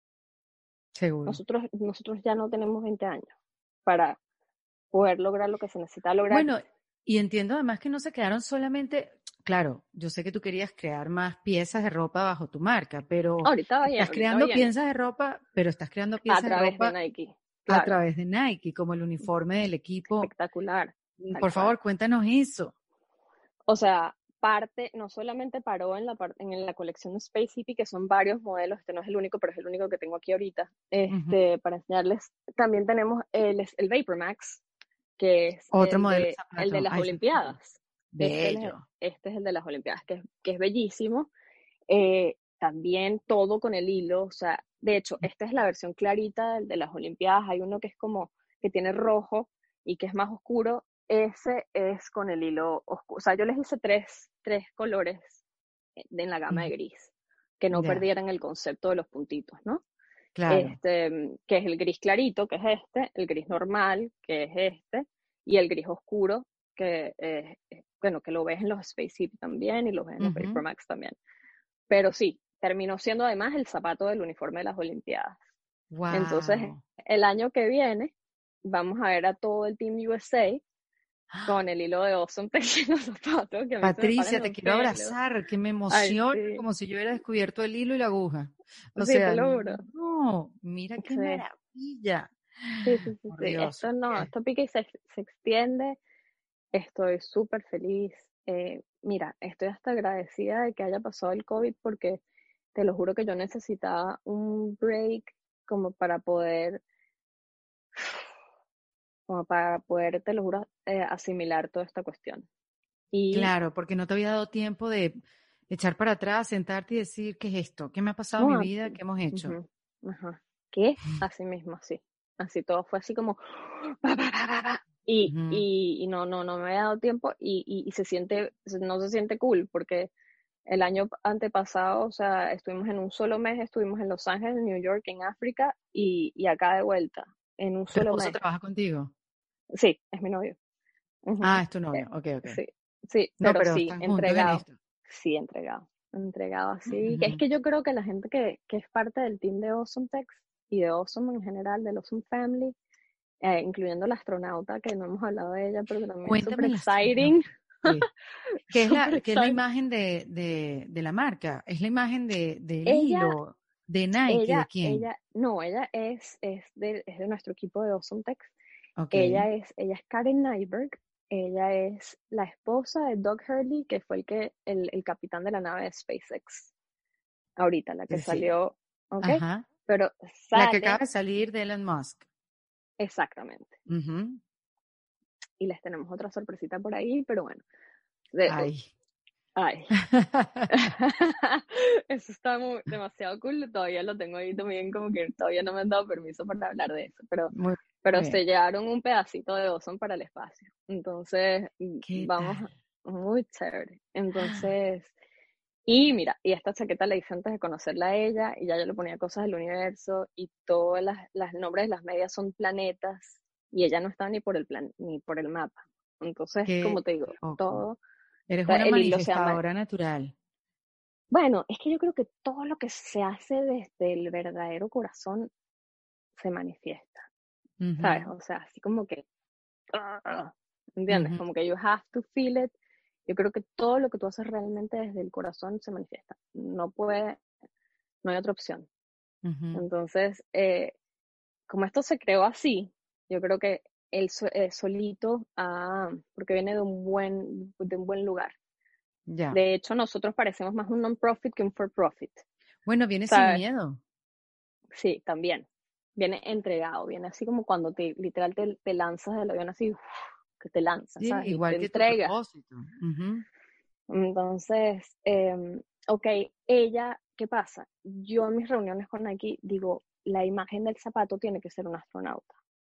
seguro. Nosotros, nosotros ya no tenemos veinte años para poder lograr lo que se necesita lograr. Bueno, y entiendo además que no se quedaron solamente, claro, yo sé que tú querías crear más piezas de ropa bajo tu marca, pero Ahorita va bien, estás ahorita creando viene, piezas de ropa, pero estás creando a piezas de través de ropa Nike, a claro. través de Nike, como el uniforme del equipo. Espectacular, tal Por cual. favor, cuéntanos eso. O sea, parte, no solamente paró en la, en la colección Space Hippie, que son varios modelos, este no es el único, pero es el único que tengo aquí ahorita, Ujú. este, para enseñarles. También tenemos el, el Vapor Max, que es Otro el modelo de de, el de zapato. las Ay, ese es bello. Olimpiadas. Este es, Bello. este es el de las Olimpiadas, que, que es bellísimo. Eh, también todo con el hilo, o sea, de hecho, esta es la versión clarita de, de las Olimpiadas, hay uno que es como, que tiene rojo y que es más oscuro, ese es con el hilo oscuro, o sea, yo les hice tres, tres colores en la gama de Ujú. gris, que no Ya, perdieran el concepto de los puntitos, ¿no? claro. Este, que es el gris clarito, que es este, el gris normal, que es este, y el gris oscuro, que es, bueno, que lo ves en los Space Hippie también y lo ves en los Ujú. Vapor Max también. Pero sí, terminó siendo además el zapato del uniforme de las Olimpiadas. Entonces, Wow. el año que viene, vamos a ver a todo el Team U S A con el hilo de Awesome tejiendo zapatos, que a mí se me paran Patricia, te los quiero pelos. abrazar, que me Ay, emociona sí, como si yo hubiera descubierto el hilo y la aguja. O sí, te sea, lo juro. no, mira qué Sí, maravilla. sí, sí, sí, Por sí. Dios, Esto no, ok. esto pica y se, se extiende. Estoy súper feliz. Eh, mira, estoy hasta agradecida de que haya pasado el COVID porque te lo juro que yo necesitaba un break como para poder, como para poder, te lo juro, eh, asimilar toda esta cuestión. Y, Claro, porque no te había dado tiempo de echar para atrás, sentarte y decir, ¿qué es esto? ¿Qué me ha pasado en mi no, a- vida? ¿Qué hemos hecho? ujú, ajá, ¿qué? Así mismo, así. Así todo fue así como, pa, pa, pa, pa, pa. Y, Ujú. y, y no, no, no me había dado tiempo y, y, y se siente, no se siente cool porque el año antepasado, o sea, estuvimos en un solo mes, estuvimos en Los Ángeles, New York, en África y, y acá de vuelta, en un ¿Tu solo esposo mes. trabaja contigo? Sí, es mi novio. Ah, Ujú. es tu Eh, novio. Ok, ok. sí, sí, No, pero pero sí, están juntos en entregado. esto. Sí, entregado. Entregado así. Es Ujú. que yo creo que la gente que, que es parte del team de Awesome Tex y de Awesome en general, del Awesome Family, eh, incluyendo la astronauta, que no hemos hablado de ella, pero que también es súper Cuéntame la exciting. astronauta. Sí. ¿Qué es Súper la, qué es la exciting. imagen de, de, de la marca? ¿Es la imagen de, del Ella hilo? ¿De Nike? ¿De Ella, quién? ella, no, ella es, es, de, es de nuestro equipo de Awesome Tex. Ok. Ella es, ella es Karen Nyberg. Ella es la esposa de Doug Hurley, que fue el que, el, el capitán de la nave de SpaceX. Ahorita, la que Sí. salió, ¿ok? Ajá. Pero La que acaba sale de salir de Elon Musk. exactamente. Ujú. Y les tenemos otra sorpresita por ahí, pero bueno. De, Ay. ay. Eso está muy, demasiado cool. Todavía lo tengo ahí también, como que todavía no me han dado permiso para hablar de eso, pero, Muy pero bien. se llevaron un pedacito de Ozone para el espacio. Entonces, mm, ¿Qué vamos, tal? muy chévere. Entonces, y mira, y esta chaqueta la hice antes de conocerla a ella, y ya yo le ponía cosas del universo, y todas las, las nombres de las medias son planetas, y ella no estaba ni por el plan, ni por el mapa. Entonces, Qué como te digo, loco. todo, o Eres sea, una el hilo se llama. manifestadora natural. Bueno, es que yo creo que todo lo que se hace desde el verdadero corazón se manifiesta, ¿sabes? Ujú, O sea, así como que, ah, ¿entiendes? ujú, Como que you have to feel it. Yo creo que todo lo que tú haces realmente desde el corazón se manifiesta. No puede, no hay otra opción. ujú. Entonces, eh, como esto se creó así, yo creo que él so- eh, solito, ah, porque viene de un buen, de un buen lugar. Ya. De hecho, nosotros parecemos más un non-profit que un for-profit, Bueno, viene sin ¿sabes? miedo. Sí, también. Viene entregado, viene así como cuando te, literal te, te lanzas del avión así, uf, que te lanzas, Sí, ¿sabes? Y te igual que tu entregas. propósito. Ujú. Entonces, eh, ok, ella, ¿qué pasa? Yo en mis reuniones con Nike digo, la imagen del zapato tiene que ser un astronauta.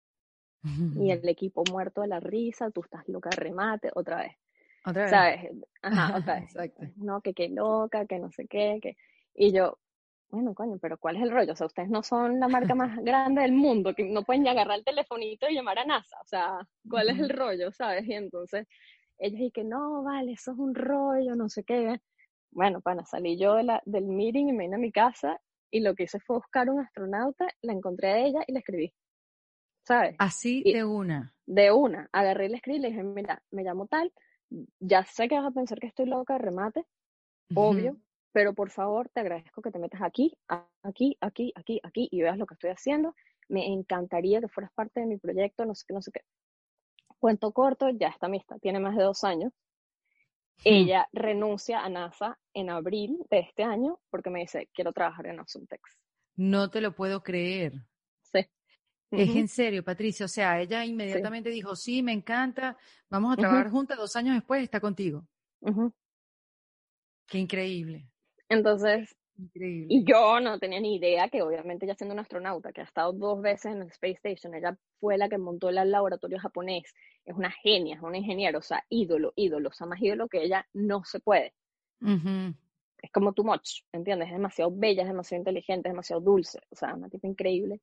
Y el equipo muerto de la risa, tú estás loca de remate, otra vez. Otra vez. ¿Sabes? Ajá, otra vez. Exacto. No, que qué loca, que no sé qué, que... Y yo, bueno, coño, pero ¿cuál es el rollo? O sea, ustedes no son la marca más grande del mundo, que no pueden ni agarrar el telefonito y llamar a NASA. O sea, ¿cuál es el Ujú. rollo? ¿Sabes? Y entonces ellos y que no, vale, eso es un rollo, no sé qué. Bueno, pana, salí yo de la, del meeting y me vine a mi casa y lo que hice fue buscar un astronauta, la encontré a ella y la escribí, ¿sabes? Así Y de una. de una, agarré y le escribí y le dije, mira, me llamo tal, ya sé que vas a pensar que estoy loca de remate, Ujú. obvio, pero por favor te agradezco que te metas aquí, aquí, aquí, aquí, aquí y veas lo que estoy haciendo. Me encantaría que fueras parte de mi proyecto, no sé qué, no sé qué. Cuento corto, ya está mixta, tiene más de dos años. Hmm. Ella renuncia a NASA en abril de este año porque me dice, quiero trabajar en Asuntex. No te lo puedo creer. Sí, Es ujú, en serio, Patricia. O sea, ella sí, inmediatamente dijo, sí, me encanta, vamos a ujú, trabajar juntas. Dos años después está contigo. ujú. Qué increíble. Entonces, Y Increíble. yo no tenía ni idea que obviamente ella siendo una astronauta, que ha estado dos veces en el Space Station, ella fue la que montó el laboratorio japonés, es una genia, es una ingeniera, o sea, ídolo, ídolo, o sea, más ídolo que ella no se puede. Ujú. Es como too much, ¿entiendes? Es demasiado bella, es demasiado inteligente, es demasiado dulce, o sea, una tipa increíble.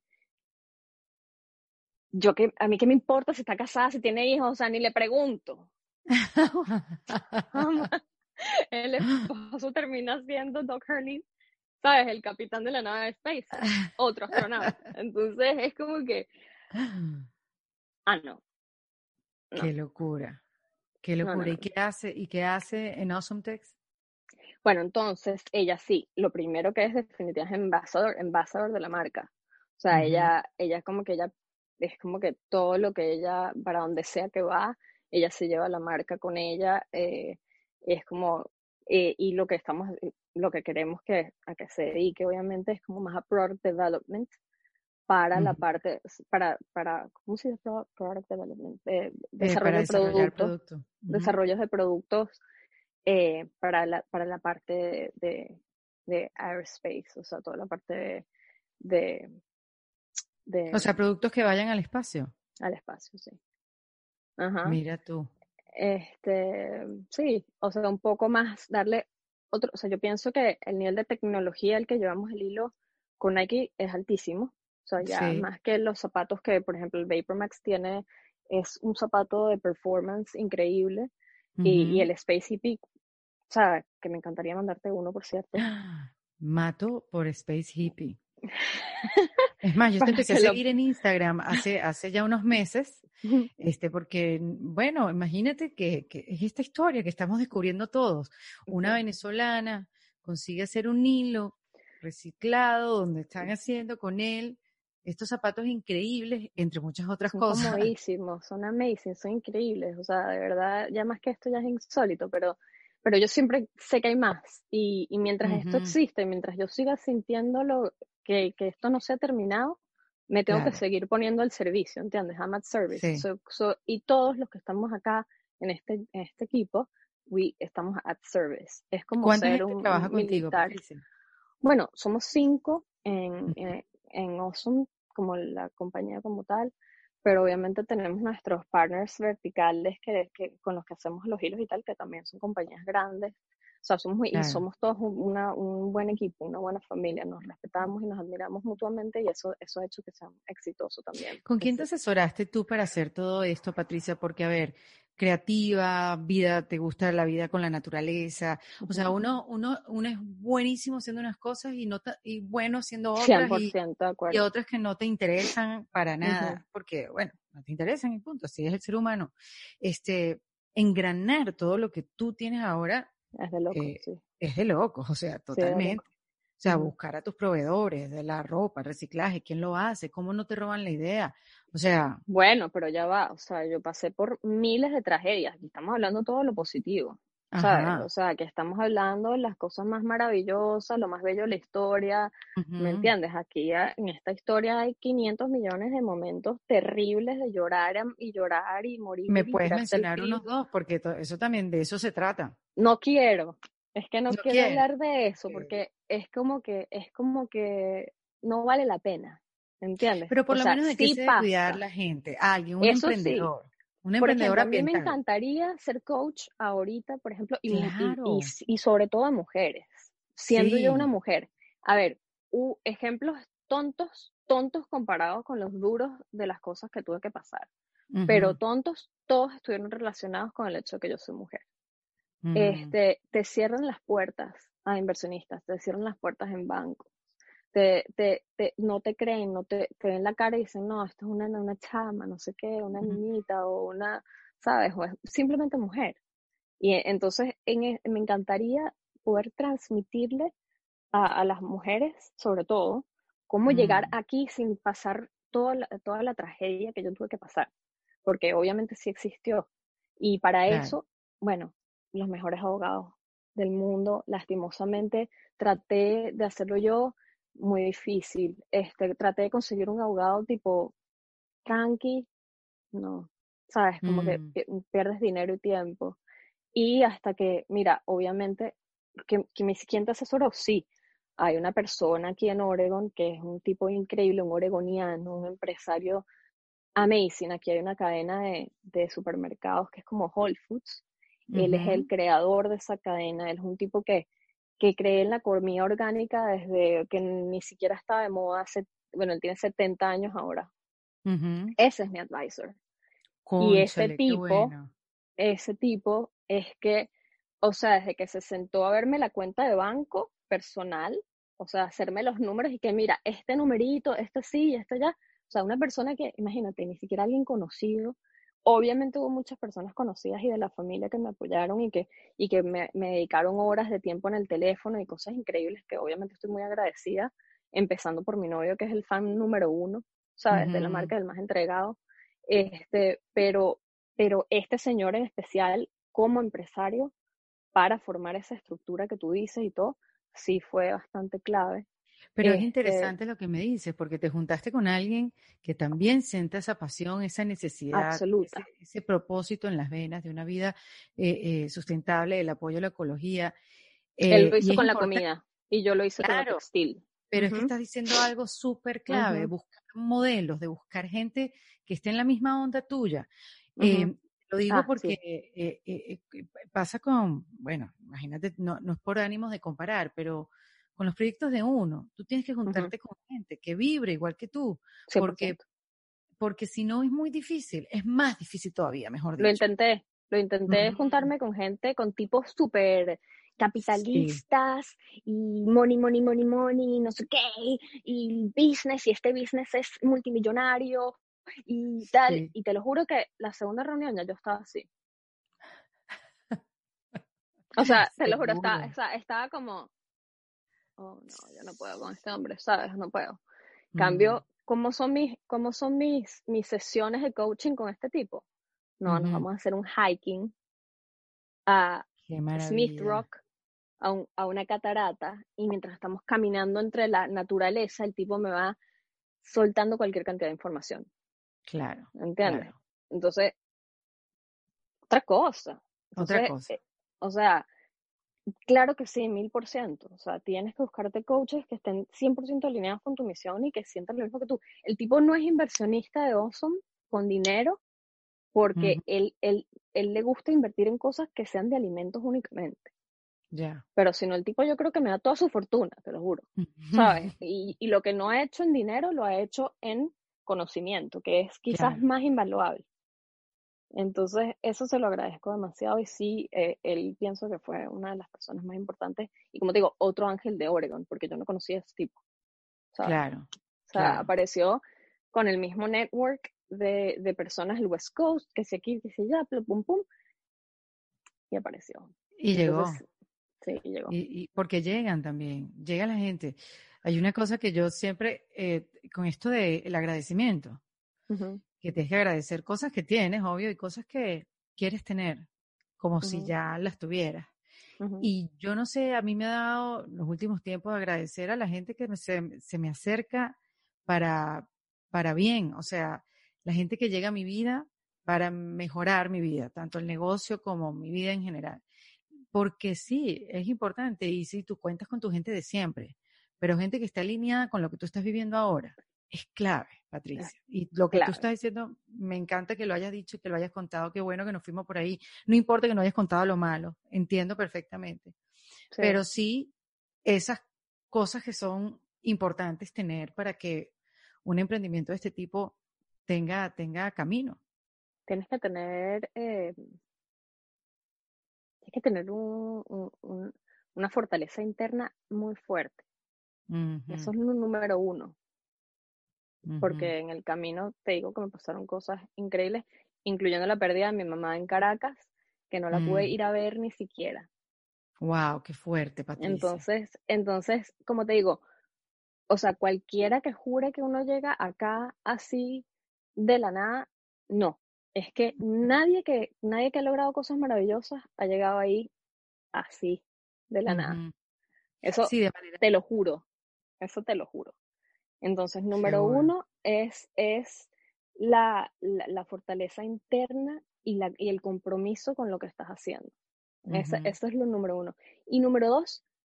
Yo que, a mí qué me importa si está casada, si tiene hijos, o sea, ni le pregunto. El esposo termina siendo Doc Hurley, ¿sabes? El capitán de la nave de SpaceX, otro astronauta. Entonces es como que, ah, no, Qué no, locura, qué no, no, locura. ¿Y no. qué hace, y qué hace en Awesome Text? Bueno, entonces ella sí, lo primero que es definitivamente es embajador, embajador de la marca. O sea, Ujú. ella, ella como que ella, es como que todo lo que ella, para donde sea que va, ella se lleva la marca con ella. Eh, es como, eh, y lo que estamos, lo que queremos que, a que se dedique, obviamente, es como más a product development para la Ujú. parte, para, para, ¿cómo se dice Pro- product development? Eh, Eh, desarrollo para de desarrollar productos, producto. Ujú. desarrollos de productos eh, para, la, para la parte de, de, de aerospace, o sea, toda la parte de, de, O de sea, productos que vayan al espacio. al espacio, sí. Ajá. Mira tú. Este, sí, o sea, un poco más darle otro, o sea, yo pienso que el nivel de tecnología al que llevamos el hilo con Nike es altísimo. O sea, ya Sí. más que los zapatos que, por ejemplo, el Vapor Max tiene, es un zapato de performance increíble. Y, y Ujú. el Space Hippie, ¿sabes? Que me encantaría mandarte uno, por cierto. ¡Ah! Mato por Space Hippie. Es más, yo te Para empecé a que lo... seguir en Instagram hace, hace ya unos meses, este, porque, bueno, imagínate que, que es esta historia que estamos descubriendo todos. Una Sí. venezolana consigue hacer un hilo reciclado donde están haciendo con él estos zapatos increíbles, entre muchas otras Son cosas. comodísimos, son amazing, son increíbles. O sea, de verdad, ya más que esto ya es insólito, pero, pero yo siempre sé que hay más. Y, y mientras esto Ujú. existe, mientras yo siga sintiéndolo, que, que esto no se ha terminado, me tengo que Claro, seguir poniendo al servicio, ¿entiendes? I'm at service. sí. So- so- y todos los que estamos acá en este, en este equipo, we, estamos at service. Es como ¿Cuánta ser gente un, trabaja un contigo, militar. Patricia? Bueno, somos cinco en, Ujú. en, en Awesome, como la compañía como tal, pero obviamente tenemos nuestros partners verticales que, que, con los que hacemos los hilos y tal, que también son compañías grandes. O sea, somos, y Claro. somos todos una, un buen equipo, una buena familia, nos respetamos y nos admiramos mutuamente y eso, eso ha hecho que sea exitoso también. ¿Con Que quién te sí. asesoraste tú para hacer todo esto, Patricia? Porque, a ver, creativa, vida, te gusta la vida con la naturaleza. O sea, Ujú. uno, uno, uno es buenísimo haciendo unas cosas y no ta- y bueno haciendo cien otras por y, ciento de y acuerdo. otras que no te interesan para Ujú. nada, porque, bueno, no te interesan y punto. Así es el ser humano. Este, engranar todo lo que tú tienes ahora Es de loco, eh, sí. es de locos, o sea, Sí, de loco. totalmente. O sea, Ujú. buscar a tus proveedores de la ropa, el reciclaje, quién lo hace, cómo no te roban la idea. O sea, Bueno, pero ya va, o sea, yo pasé por miles de tragedias y estamos hablando todo lo positivo, ¿sabes? O ajá. sea, que estamos hablando de las cosas más maravillosas, lo más bello de la historia, ¿me Ujú. entiendes? Aquí a- en esta historia hay quinientos millones de momentos terribles de llorar am- y llorar y morir ¿Me y puedes tirarse al mencionar unos piso. dos? Porque to- eso también, de eso se trata. No quiero, es que no ¿No quiero quieres? hablar de eso Ok. porque es como que, es como que no vale la pena, ¿entiendes? Pero O por lo sea, menos, ¿de qué sí se debe cuidar pasa, la gente? Alguien, un eso sí. emprendedor, un Por emprendedor ejemplo, a mí me ambiental. encantaría ser coach ahorita, por ejemplo, y, y, y, Claro. y sobre todo a mujeres, siendo yo una Sí. mujer. A ver, u, ejemplos tontos, tontos comparados con los duros de las cosas que tuve que pasar, pero Ujú. tontos, todos estuvieron relacionados con el hecho de que yo soy mujer. Mm. Este, te cierran las puertas a inversionistas, te cierran las puertas en bancos, te, te, te, no te creen, no te, te ven la cara y dicen, no, esto es una, una chama, no sé qué, una Ujú. niñita o una, ¿sabes? O es simplemente mujer. Y e- entonces en e- me encantaría poder transmitirle a, a las mujeres, sobre todo, cómo llegar Mm. aquí sin pasar toda la, toda la tragedia que yo tuve que pasar, porque obviamente sí existió. Y para Claro. eso, bueno, los mejores abogados del mundo, lastimosamente, traté de hacerlo yo, muy difícil. Este, traté de conseguir un abogado tipo tranqui, no, sabes, como que Mm. pi- pierdes dinero y tiempo. Y hasta que, mira, obviamente, que, que me, ¿quién te asesoró? Sí, hay una persona aquí en Oregon que es un tipo increíble, un oregoniano, un empresario amazing. Aquí hay una cadena de, de supermercados que es como Whole Foods. Él es el Ujú, creador de esa cadena. Él es un tipo que, que cree en la comida orgánica desde que ni siquiera estaba de moda hace, bueno, él tiene setenta años ahora. ujú. Ese es mi advisor. Y ese Cónchale, qué tipo, bueno. ese tipo es que, o sea, desde que se sentó a verme la cuenta de banco personal, o sea, hacerme los números y que mira, este numerito, este sí, este ya, o sea, una persona que, imagínate, ni siquiera alguien conocido, obviamente hubo muchas personas conocidas y de la familia que me apoyaron y que, y que me, me dedicaron horas de tiempo en el teléfono y cosas increíbles que obviamente estoy muy agradecida, empezando por mi novio, que es el fan número uno, ¿sabes? De la Ujú. marca, del más entregado. Este, pero, pero este señor en especial, como empresario, para formar esa estructura que tú dices y todo, sí fue bastante clave. Pero es Este, interesante lo que me dices, porque te juntaste con alguien que también siente esa pasión, esa necesidad, ese, absoluta. ese propósito en las venas de una vida eh, eh, sustentable, el apoyo a la ecología. Él Eh, lo y hizo es con la importante, comida y yo lo hice con lo claro, textil. pero es que Ujú, estás diciendo algo súper clave, ujú, buscar modelos, de buscar gente que esté en la misma onda tuya. ujú. Eh, lo digo Ah, porque sí, eh, eh, eh, pasa con, bueno, imagínate, no, no es por ánimos de comparar, pero con los proyectos de uno, tú tienes que ujú, juntarte con gente que vibre igual que tú, cien por porque, ciento. porque si no es muy difícil, es más difícil todavía, mejor Lo dicho. intenté, lo intenté Ujú. juntarme con gente, con tipos súper Sí, capitalistas y money, money, money, money, no sé qué, y business, y este business es multimillonario y tal. sí, Y te lo juro que la segunda reunión ya yo estaba así. O sea, te lo juro, estaba, seguro. o sea, estaba como, oh no, yo no puedo con este hombre, ¿sabes? No puedo. Mm, Cambio, ¿cómo son mis, cómo son mis, mis sesiones de coaching con este tipo? No, nos ujú. vamos a hacer un hiking a Qué Smith maravilla. Rock, a, un- a una catarata, y mientras estamos caminando entre la naturaleza, el tipo me va soltando cualquier cantidad de información, Claro, ¿entiendes? claro. Entonces, otra cosa. Otra Entonces, cosa. eh, o sea, claro que sí, mil por ciento. O sea, tienes que buscarte coaches que estén cien por ciento alineados con tu misión y que sientan lo mismo que tú. El tipo no es inversionista de Awesome con dinero Ujú, porque él, él, él le gusta invertir en cosas que sean de alimentos únicamente. ya. Pero si no, el tipo yo creo que me da toda su fortuna, te lo juro, ¿sabes? Y, y lo que no ha hecho en dinero, lo ha hecho en conocimiento, que es quizás Claro, más invaluable. Entonces, eso se lo agradezco demasiado y sí, eh, él pienso que fue una de las personas más importantes y como te digo, otro ángel de Oregon, porque yo no conocía a ese tipo, ¿sabes? claro, O sea, claro. apareció con el mismo network de, de personas del West Coast, que si aquí, que si allá, pum, pum, pum, y apareció. Y Entonces, llegó. sí, llegó. Y, y porque llegan también, llega la gente. Hay una cosa que yo siempre, eh, con esto del agradecimiento, Ujú, que tienes que agradecer cosas que tienes, obvio, y cosas que quieres tener, como si ujú, ya las tuvieras. ujú, Y yo no sé, a mí me ha dado los últimos tiempos agradecer a la gente que me- se, se me acerca para, para bien, o sea, la gente que llega a mi vida para mejorar mi vida, tanto el negocio como mi vida en general. Porque sí, es importante y sí, tú cuentas con tu gente de siempre, pero gente que está alineada con lo que tú estás viviendo ahora es clave, es Patricia. Y lo que tú estás clave. diciendo, me encanta que lo hayas dicho, que lo hayas contado, qué bueno que nos fuimos por ahí. No importa que no hayas contado lo malo, entiendo perfectamente, Sí, pero sí esas cosas que son importantes tener para que un emprendimiento de este tipo tenga, tenga camino. tienes que tener, eh, tienes que tener un, un- un- una fortaleza interna muy fuerte. Eso Ujú, es lo número uno, ujú, porque en el camino te digo que me pasaron cosas increíbles, incluyendo la pérdida de mi mamá en Caracas, que no la pude mm. ir a ver ni siquiera. Wow, qué fuerte, Patricia. Entonces, entonces, como te digo, o sea, cualquiera que jure que uno llega acá así de la nada, no. Es que nadie que, nadie que ha logrado cosas maravillosas ha llegado ahí así, de la nada. Ujú. Eso Sí, de manera te lo juro, eso te lo juro. Entonces, número segura. uno es, es la, la, la fortaleza interna y, la, y el compromiso con lo que estás haciendo. Ese, Ujú, eso es lo número uno. Y número dos,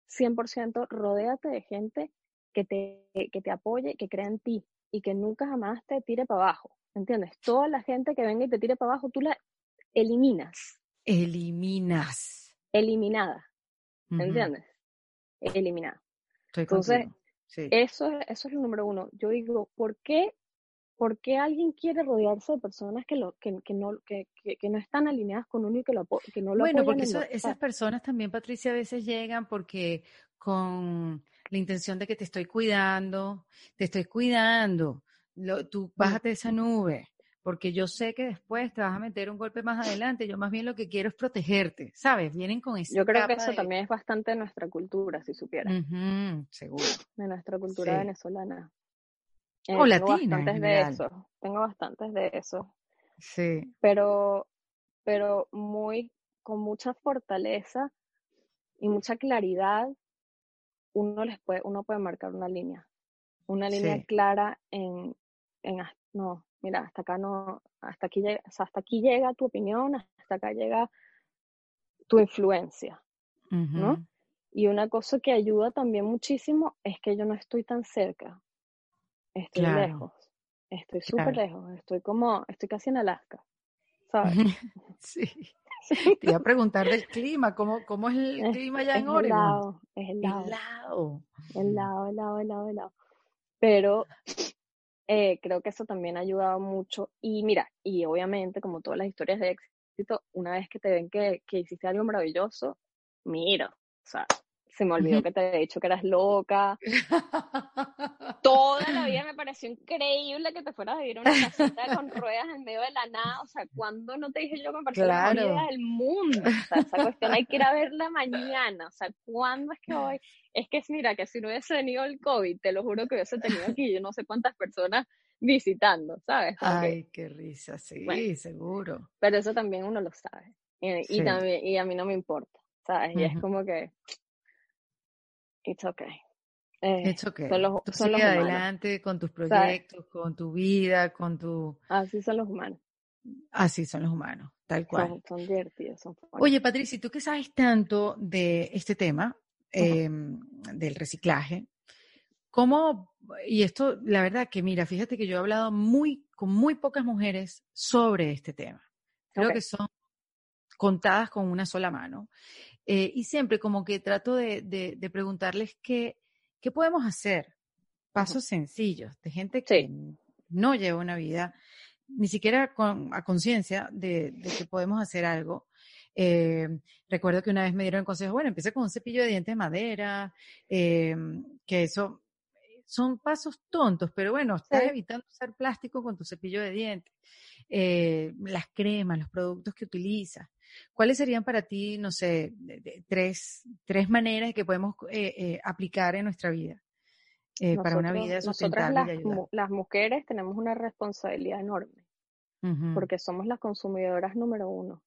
cien por ciento rodéate de gente que te, que te apoye, que crea en ti y que nunca jamás te tire para abajo, ¿entiendes? Toda la gente que venga y te tire para abajo, tú la eliminas, Eliminas. eliminada, Ujú. ¿entiendes? Eliminada. Estoy Entonces, contigo. Sí. eso, es- eso es lo número uno. Yo digo, ¿por qué, por qué alguien quiere rodearse de personas que, lo, que, que no, que, que, que no están alineadas con uno y que, lo, apo- que no lo Bueno, apoyan porque en eso, lo, esas ¿sabes? personas también, Patricia, a veces llegan porque con la intención de que te estoy cuidando, te estoy cuidando, lo- tú Mm. bájate de esa nube, porque yo sé que después te vas a meter un golpe más adelante, yo más bien lo que quiero es protegerte, ¿sabes? Vienen con esa Yo creo que capa eso de... también es bastante de nuestra cultura, si supieras, Ujú, seguro, de nuestra cultura sí. venezolana. O Eh, tengo latina en bastantes de general, eso, tengo bastantes de eso, sí, pero, pero muy, con mucha fortaleza y mucha claridad, uno les puede, uno puede marcar una línea, una línea sí. clara en, en, has- no, mira, hasta acá no, hasta aquí llega, o sea, hasta aquí llega tu opinión, hasta acá llega tu influencia, ¿no? Ujú, Y una cosa que ayuda también muchísimo es que yo no estoy tan cerca, estoy claro, lejos, estoy súper claro. lejos, estoy como, estoy casi en Alaska, ¿sabes? Sí. Te iba a preguntar del clima, ¿cómo, cómo es el Es, clima allá es en Oregon? helado, es helado, Helado. helado, helado, helado, helado. Pero eh, creo que eso también ha ayudado mucho. Y mira, y obviamente, como todas las historias de éxito, una vez que te ven que, que hiciste algo maravilloso, mira, o sea, se me olvidó que te había dicho que eras loca. Toda la vida me pareció increíble que te fueras a vivir a una casita con ruedas en medio de la nada. O sea, ¿cuándo no te dije yo que me pareció la mejor idea Claro. del mundo? O sea, esa cuestión hay que ir a verla mañana. O sea, ¿cuándo es que voy? Es que, mira, que si no hubiese venido el COVID, te lo juro que hubiese tenido aquí yo no sé cuántas personas visitando, ¿sabes? Como que, Ay, qué risa, bueno, sí, seguro. pero eso también uno lo sabe. Y, y Sí. también, y a mí no me importa, ¿sabes? Y es Ujú. como que, it's okay. Eh, It's okay. son los, Tú son los sigue humanos, adelante con tus ¿sabes? proyectos, con tu vida, con tu... Así son los humanos. Así son los humanos, tal cual. Son, son divertidos, son funny. Oye, Patricia, ¿tú qué sabes tanto de este tema, Ujú, eh, del reciclaje? ¿Cómo? Y esto, la verdad que mira, fíjate que yo he hablado muy, con muy pocas mujeres sobre este tema. Creo ok, que son contadas con una sola mano. Eh, y siempre como que trato de, de, de preguntarles qué, qué podemos hacer, ujú. pasos sencillos, de gente que Sí, no lleva una vida ni siquiera con, a conciencia de, de que podemos hacer algo. Eh, Recuerdo que una vez me dieron el consejo, bueno, empieza con un cepillo de dientes de madera, eh, que eso son pasos tontos, pero bueno, estás sí. evitando usar plástico con tu cepillo de dientes. Eh, las cremas, los productos que utilizas. ¿Cuáles serían para ti, no sé, de- de- tres, tres maneras que podemos eh, eh, aplicar en nuestra vida eh, para una Nosotros, vida nosotras sustentable y las, de ayudar? mu- las mujeres tenemos una responsabilidad enorme, Ujú. porque somos las consumidoras número uno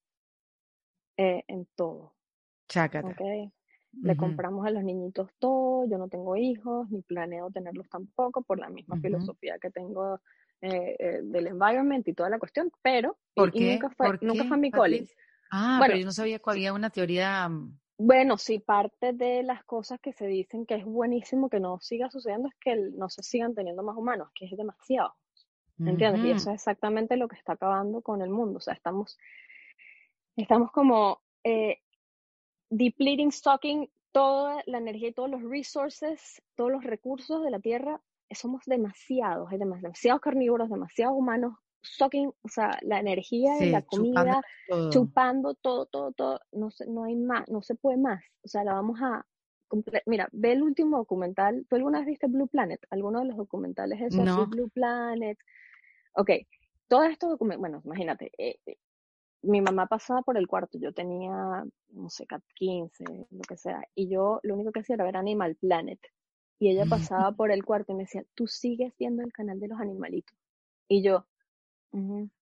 eh, en todo, Chácata. ¿ok? Le Ujú, compramos a los niñitos todo, yo no tengo hijos, ni planeo tenerlos tampoco, por la misma ujú. filosofía que tengo eh, eh, del environment y toda la cuestión, pero, ¿Por y, y qué? nunca fue, ¿Por nunca fue qué, mi calling. Patricia? Ah, pero Bueno, yo no sabía que había una teoría. mm, Bueno, sí, parte de las cosas que se dicen que es buenísimo que no siga sucediendo es que el- no se sigan teniendo más humanos, que es demasiado, ¿entiendes? Y eso Ujú. es exactamente lo que está acabando con el mundo. O sea, estamos, estamos como eh, depleting, stocking toda la energía y todos los resources, todos los recursos de la Tierra. Somos demasiados, hay demas- demasiados carnívoros, demasiados humanos, stocking, o sea, la energía y la Sí, comida, chupándonos todo. chupando todo, todo, todo. No se, no hay más, no se puede más. O sea, la vamos a... comple- Mira, ve el último documental. ¿Tú alguna vez viste Blue Planet? ¿Alguno de los documentales eso así, No. Blue Planet? Ok, todos estos documentos, bueno, imagínate, eh, eh, mi mamá pasaba por el cuarto, yo tenía, no sé, quince, lo que sea, y yo lo único que hacía era ver Animal Planet. Y ella pasaba por el cuarto y me decía, tú sigues viendo el canal de los animalitos. Y yo, "Ujú".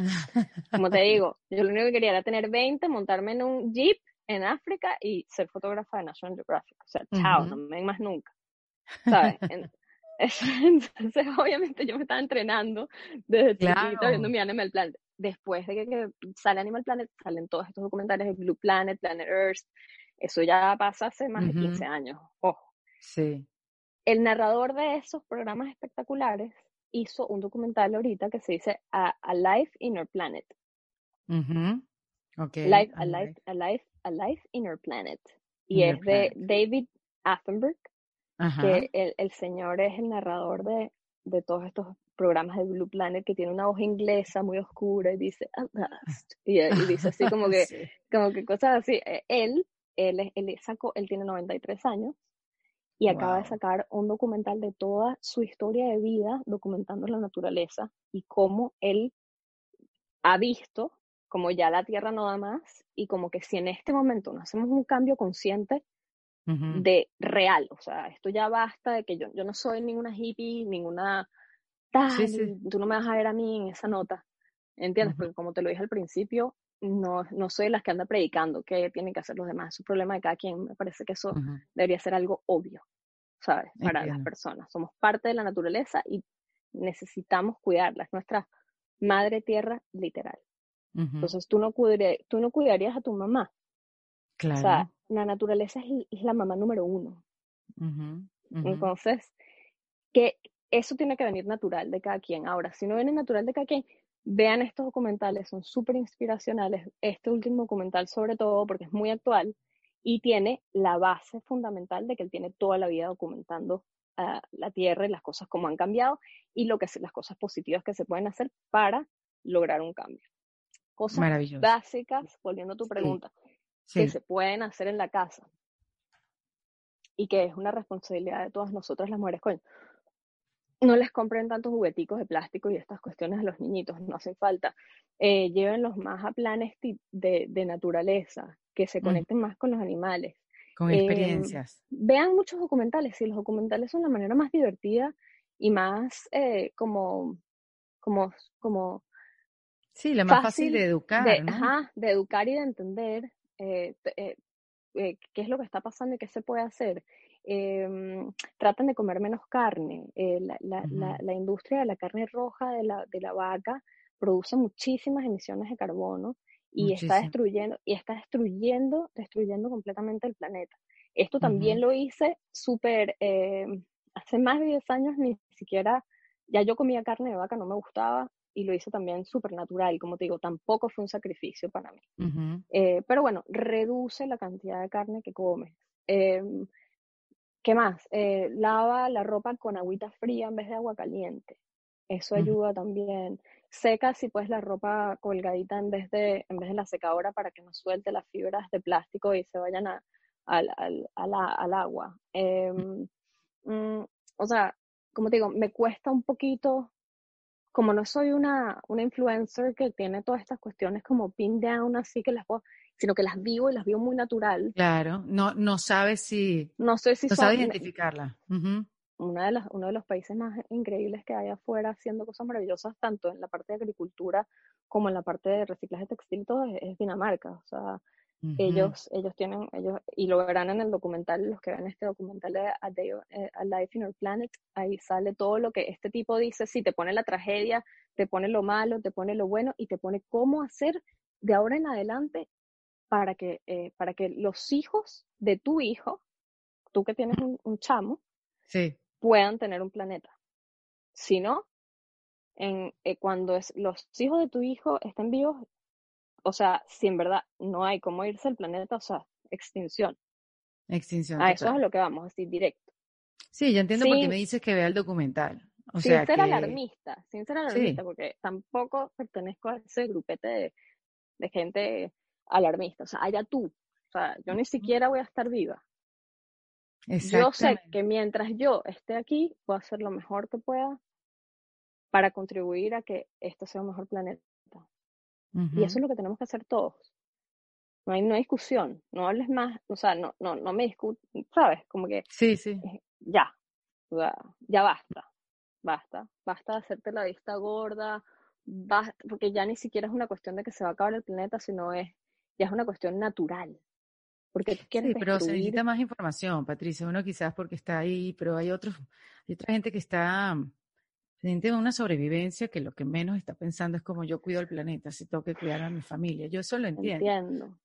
Como te digo, yo lo único que quería era tener veinte, montarme en un jeep en África y ser fotógrafa de National Geographic. O sea, chao, no Ujú. me ven más nunca, ¿sabes? En- eso- entonces, obviamente, yo me estaba entrenando desde chiquita viendo Claro. mi Animal Planet. Después de que, que sale Animal Planet, salen todos estos documentales de Blue Planet, Planet Earth, Eso ya pasa hace más de quince Ujú. años, ojo. Sí. El narrador de esos programas espectaculares hizo un documental ahorita que se dice A, A Life in Our Planet. Ujú. Ok, Life, A Life, alive. A Life, A Life in Our Planet. Y In your es de planet. David Attenborough, Ajá. que el, el señor es el narrador de, de todos estos programas de Blue Planet, que tiene una voz inglesa muy oscura y dice "At last", y, y dice así como que, Sí. como que cosas así. Eh, Él, él, es- él sacó, él tiene noventa y tres años y acaba de Wow. sacar un documental de toda su historia de vida, documentando la naturaleza y cómo él ha visto como ya la Tierra no da más y como que si en este momento no hacemos un cambio consciente Ujú. de real, o sea, esto ya basta de que yo, yo no soy ninguna hippie, ninguna Sí, tal, sí. y tú no me vas a ver a mí en esa nota, ¿entiendes? Ujú. Porque como te lo dije al principio, no, no soy las que anda predicando que tienen que hacer los demás, es un problema de cada quien, me parece que eso Ujú. debería ser algo obvio, ¿sabes? Para las Entiendo. personas, somos parte de la naturaleza y necesitamos cuidarla, es nuestra madre tierra literal. Ujú. Entonces tú no, cuidare, tú no cuidarías a tu mamá, o sea, Claro. la naturaleza es, es la mamá número uno. Ujú. Ujú. Entonces, que eso tiene que venir natural de cada quien. Ahora, si no viene natural de cada quien, vean estos documentales, son súper inspiracionales. Este último documental sobre todo porque es muy actual y tiene la base fundamental de que él tiene toda la vida documentando uh, la Tierra y las cosas como han cambiado y lo que, las cosas positivas que se pueden hacer para lograr un cambio. Cosas Maravilloso. básicas, volviendo a tu Sí, pregunta, que sí. se pueden hacer en la casa y que es una responsabilidad de todas nosotras las mujeres. Coño, no les compren tantos jugueticos de plástico y estas cuestiones a los niñitos, no hacen falta. Eh, llévenlos más a planes de, de, naturaleza, que se Ujú. conecten más con los animales. Con Eh, experiencias. vean muchos documentales, y los documentales son la manera más divertida y más eh, como, como, como Sí, la más fácil de fácil de, educar, ¿no? ajá, de educar y de entender eh, eh, eh, qué es lo que está pasando y qué se puede hacer. Eh, tratan de comer menos carne. Eh, la, la, la, Ujú. la, industria de la carne roja de la, de la vaca produce muchísimas emisiones de carbono y está Muchísimo. destruyendo, y está destruyendo, destruyendo completamente el planeta. Esto también Ujú. lo hice súper, eh, hace más de diez años ni siquiera, ya yo comía carne de vaca, no me gustaba, y lo hice también súper natural, como te digo, tampoco fue un sacrificio para mí. Ujú. Eh, pero bueno, reduce la cantidad de carne que comes. Eh, ¿Qué más? Eh, lava la ropa con agüita fría en vez de agua caliente. Eso Ujú. ayuda también. Seca si puedes la ropa colgadita en vez de, en vez de la secadora para que no suelte las fibras de plástico y se vayan a, al, al, al, al agua. Eh, mm, o sea, como te digo, me cuesta un poquito como no soy una, una influencer que tiene todas estas cuestiones como pin down, así que las puedo, sino que las vivo y las vivo muy natural. Claro, no, no sabes si, No sé si no son sabes identificarla. Ujú. una de las, uno de los países más increíbles que hay afuera haciendo cosas maravillosas, tanto en la parte de agricultura como en la parte de reciclaje textil, todo es, es Dinamarca. O sea, Ujú. ellos, ellos tienen, ellos, y lo verán en el documental, los que ven este documental de A, Day, eh, A Life in Our Planet, ahí sale todo lo que este tipo dice, sí, te pone la tragedia, te pone lo malo, te pone lo bueno y te pone cómo hacer de ahora en adelante para que, eh, para que los hijos de tu hijo, tú que tienes un, un chamo, Sí, puedan tener un planeta. Si no, en, eh, cuando es, los hijos de tu hijo estén vivos, o sea, si en verdad no hay cómo irse al planeta, o sea, extinción. extinción A eso es a total. lo que vamos, así directo. Sí, ya entiendo por qué me Sin, dices que vea el documental. O sin sea ser que, alarmista, sin ser alarmista, sí, porque tampoco pertenezco a ese grupete de, de gente alarmista. O sea, allá tú. O sea, yo ni siquiera voy a estar viva. Yo sé exactamente. que mientras yo esté aquí, puedo hacer lo mejor que pueda para contribuir a que esto sea un mejor planeta. Y eso Ujú. es lo que tenemos que hacer todos. No hay, no hay discusión, no hables más, o sea, no, no, no me discutes, ¿sabes? Como que Sí, sí. eh, ya, o sea, ya basta, basta, basta de hacerte la vista gorda, basta, porque ya ni siquiera es una cuestión de que se va a acabar el planeta, sino es, ya es una cuestión natural, porque tú quieres Sí, pero se necesita destruir, más información, Patricia. Uno quizás porque está ahí, pero hay otros, hay otra gente que está pendiente de una sobrevivencia que lo que menos está pensando es como yo cuido el planeta, si tengo que cuidar a mi familia. Yo eso lo entiendo. entiendo,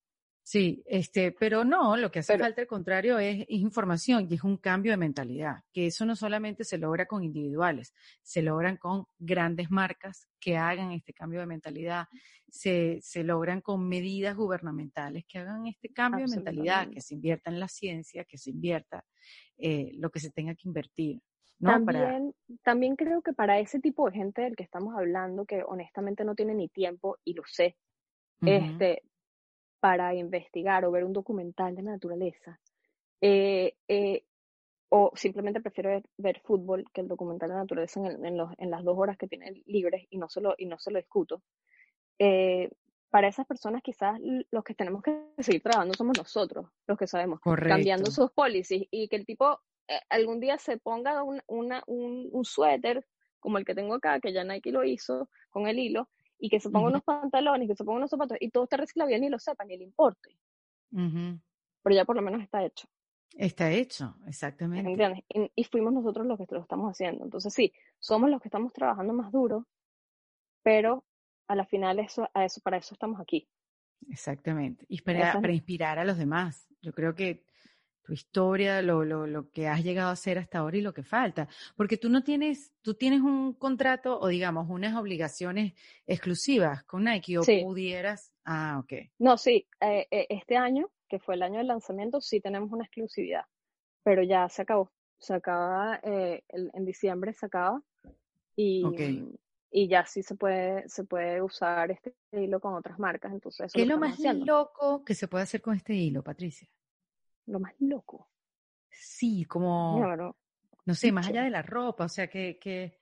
Sí, este, pero no, lo que hace Pero falta al contrario es, es información y es un cambio de mentalidad, que eso no solamente se logra con individuales, se logran con grandes marcas que hagan este cambio de mentalidad, se, se logran con medidas gubernamentales que hagan este cambio de mentalidad, que absolutamente. se invierta en la ciencia, que se invierta eh, lo que se tenga que invertir, ¿no? Para, También, también creo que para ese tipo de gente del que estamos hablando, que honestamente no tiene ni tiempo, y lo sé, ujú, este, para investigar o ver un documental de naturaleza, eh, eh, o simplemente prefiero ver, ver fútbol que el documental de naturaleza en, el- en los, en las dos horas que tienen libres y no se lo, y no se lo discuto. Eh, para esas personas quizás l- los que tenemos que seguir trabajando somos nosotros, los que sabemos, cambiando correcto. sus policies y que el tipo eh, algún día se ponga un, una, un, un suéter como el que tengo acá, que ya Nike lo hizo con el hilo, y que se ponga Ujú, unos pantalones, que se ponga unos zapatos y todo está reciclado y él ni lo sepa, ni le importe, ujú. pero ya por lo menos está hecho. Está hecho, exactamente. ¿Entiendes? Y, y fuimos nosotros los que lo estamos haciendo. Entonces sí, somos los que estamos trabajando más duro, pero a la final eso, a eso, para eso estamos aquí. Exactamente. Y para, Esa para es- inspirar a los demás. Yo creo que tu historia, lo, lo, lo que has llegado a hacer hasta ahora y lo que falta. Porque tú no tienes, tú tienes un contrato o digamos unas obligaciones exclusivas con Nike o sí, pudieras. Ah, ok. no, sí, eh, eh, este año, que fue el año del lanzamiento, sí tenemos una exclusividad, pero ya se acabó. Se acaba, eh, el- en diciembre se acaba y, Ok. mm, y ya sí se puede, se puede usar este hilo con otras marcas, entonces eso ¿Qué lo es lo estamos más haciendo. loco que se puede hacer con este hilo, Patricia? Lo más loco, Sí, mira, como, bueno, no sé, más allá bicho. de la ropa, o sea, que, que,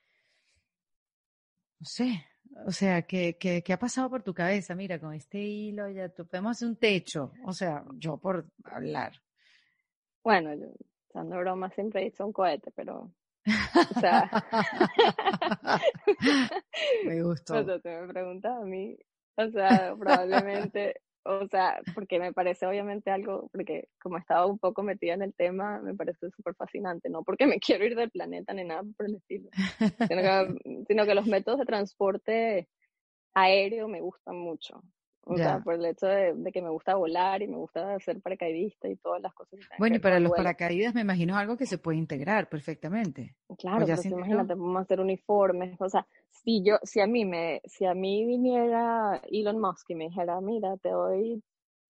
no sé, o sea, que, que, que ha pasado por tu cabeza, mira, con este hilo ya tú podemos hacer un techo, o sea, yo por hablar. Bueno, yo, echando broma siempre he dicho un cohete, pero, o sea, Me o gustó. sea, te me preguntas a mí, o sea, probablemente, o sea, porque me parece obviamente algo, porque como estaba un poco metida en el tema, me parece súper fascinante, no porque me quiero ir del planeta ni nada por el estilo, sino que, sino que los métodos de transporte aéreo me gustan mucho. O sea, Ya. por el hecho de, de que me gusta volar y me gusta ser paracaidista y todas las cosas que tengan que Bueno, y ver con para el los vuelo. paracaídas me imagino algo que se puede integrar perfectamente. ¿O Claro, ya pero se tú integró? imagínate, podemos hacer uniformes, o sea, si yo, si a mí me, si a mí viniera Elon Musk y me dijera, mira, te doy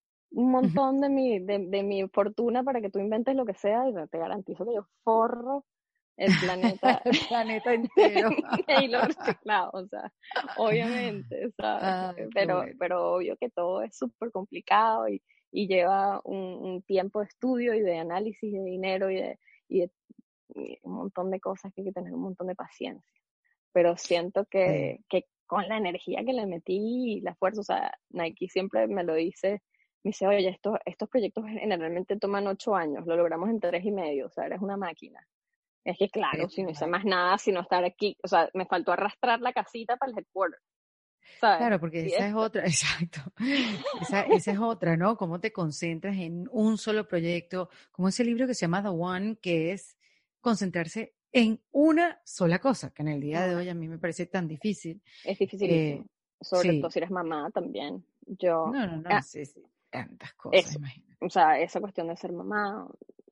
un montón de mi, de, de mi fortuna para que tú inventes lo que sea, y te garantizo que yo forro el planeta El planeta entero. de hilo reciclado, o sea, obviamente, ¿sabes? Ay, qué Pero, bueno. pero obvio que todo es súper complicado y, y lleva un, un tiempo de estudio y de análisis de dinero y de, y de y un montón de cosas que hay que tener un montón de paciencia. Pero siento Sí. que, que con la energía que le metí y la fuerza, o sea, Nike siempre me lo dice, me dice, oye, estos, estos proyectos generalmente toman ocho años, lo logramos en tres y medio, o sea, eres una máquina. Es que claro, si no hice Espectacular. más nada, sino estar aquí, o sea, me faltó arrastrar la casita para el headquarter, ¿sabes? Claro, porque Y esa es esto. otra, exacto. Esa, esa es otra, ¿no? Cómo te concentras en un solo proyecto, como ese libro que se llama The One, que es concentrarse en una sola cosa, que en el día de Una, hoy a mí me parece tan difícil. es Eh, dificilísimo, sobre todo sí, si eres mamá también. Yo, no, no, no, ah, sí, sí, tantas cosas, eso, imagínate. o sea, esa cuestión de ser mamá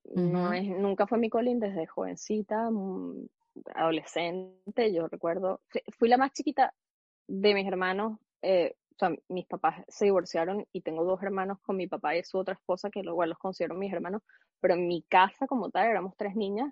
no Ujú, es, nunca fue mi colín desde jovencita, mm, adolescente, yo recuerdo, fui, fui la más chiquita de mis hermanos, eh, o sea, mis papás se divorciaron y tengo dos hermanos con mi papá y su otra esposa, que luego los considero mis hermanos, pero en mi casa como tal éramos tres niñas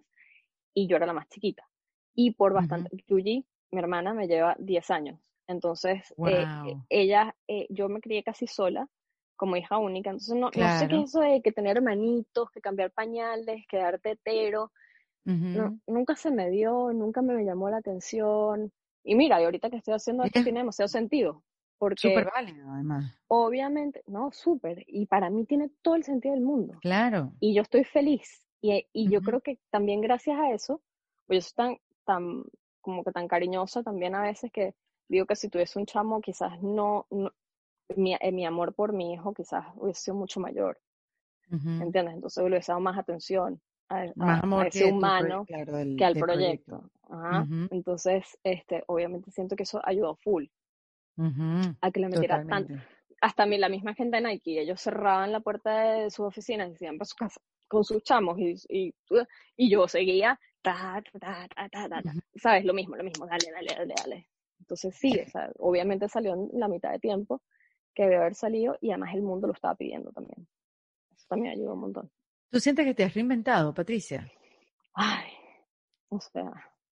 y yo era la más chiquita. Y por ujú. bastante, Yuji, mi hermana, me lleva diez años. Entonces, eh, eh, Wow, ella, eh, yo me crié casi sola, como hija única. Entonces, no, no sé qué claro. es eso de que tener hermanitos, que cambiar pañales, que dar tetero. No, Ujú. nunca se me dio, nunca me llamó la atención. Y mira, y ahorita que estoy haciendo Y esto es tiene demasiado sentido, súper porque válido, además. obviamente, no, súper, y para mí tiene todo el sentido del mundo Claro. y yo estoy feliz. Y, y yo Ujú. creo que también gracias a eso, pues yo soy tan, tan, como que tan cariñosa también a veces que digo que si tuviese un chamo, quizás no, no mi, eh, mi amor por mi hijo quizás hubiese sido mucho mayor, Ujú. ¿entiendes? Entonces le hubiese dado más atención a, Más a, a amor ese que tu proyecto, humano claro, que del, al del proyecto. proyecto. Ajá. Ujú, Entonces, este, obviamente siento que eso ayudó full ujú, a que le metiera tanto. totalmente. hasta a mí, la misma gente de Nike, ellos cerraban la puerta de sus oficinas y se iban para su casa con sus chamos y, y, y yo seguía, ta, ta, ta, ta, ta, ta, Ujú. ¿sabes? Lo mismo, lo mismo, dale, dale, dale, dale. Entonces sí, o sea, obviamente salió en la mitad de tiempo que debe haber salido y además el mundo lo estaba pidiendo también. Eso también ayudó un montón. ¿Tú sientes que te has reinventado, Patricia? Ay, o sea,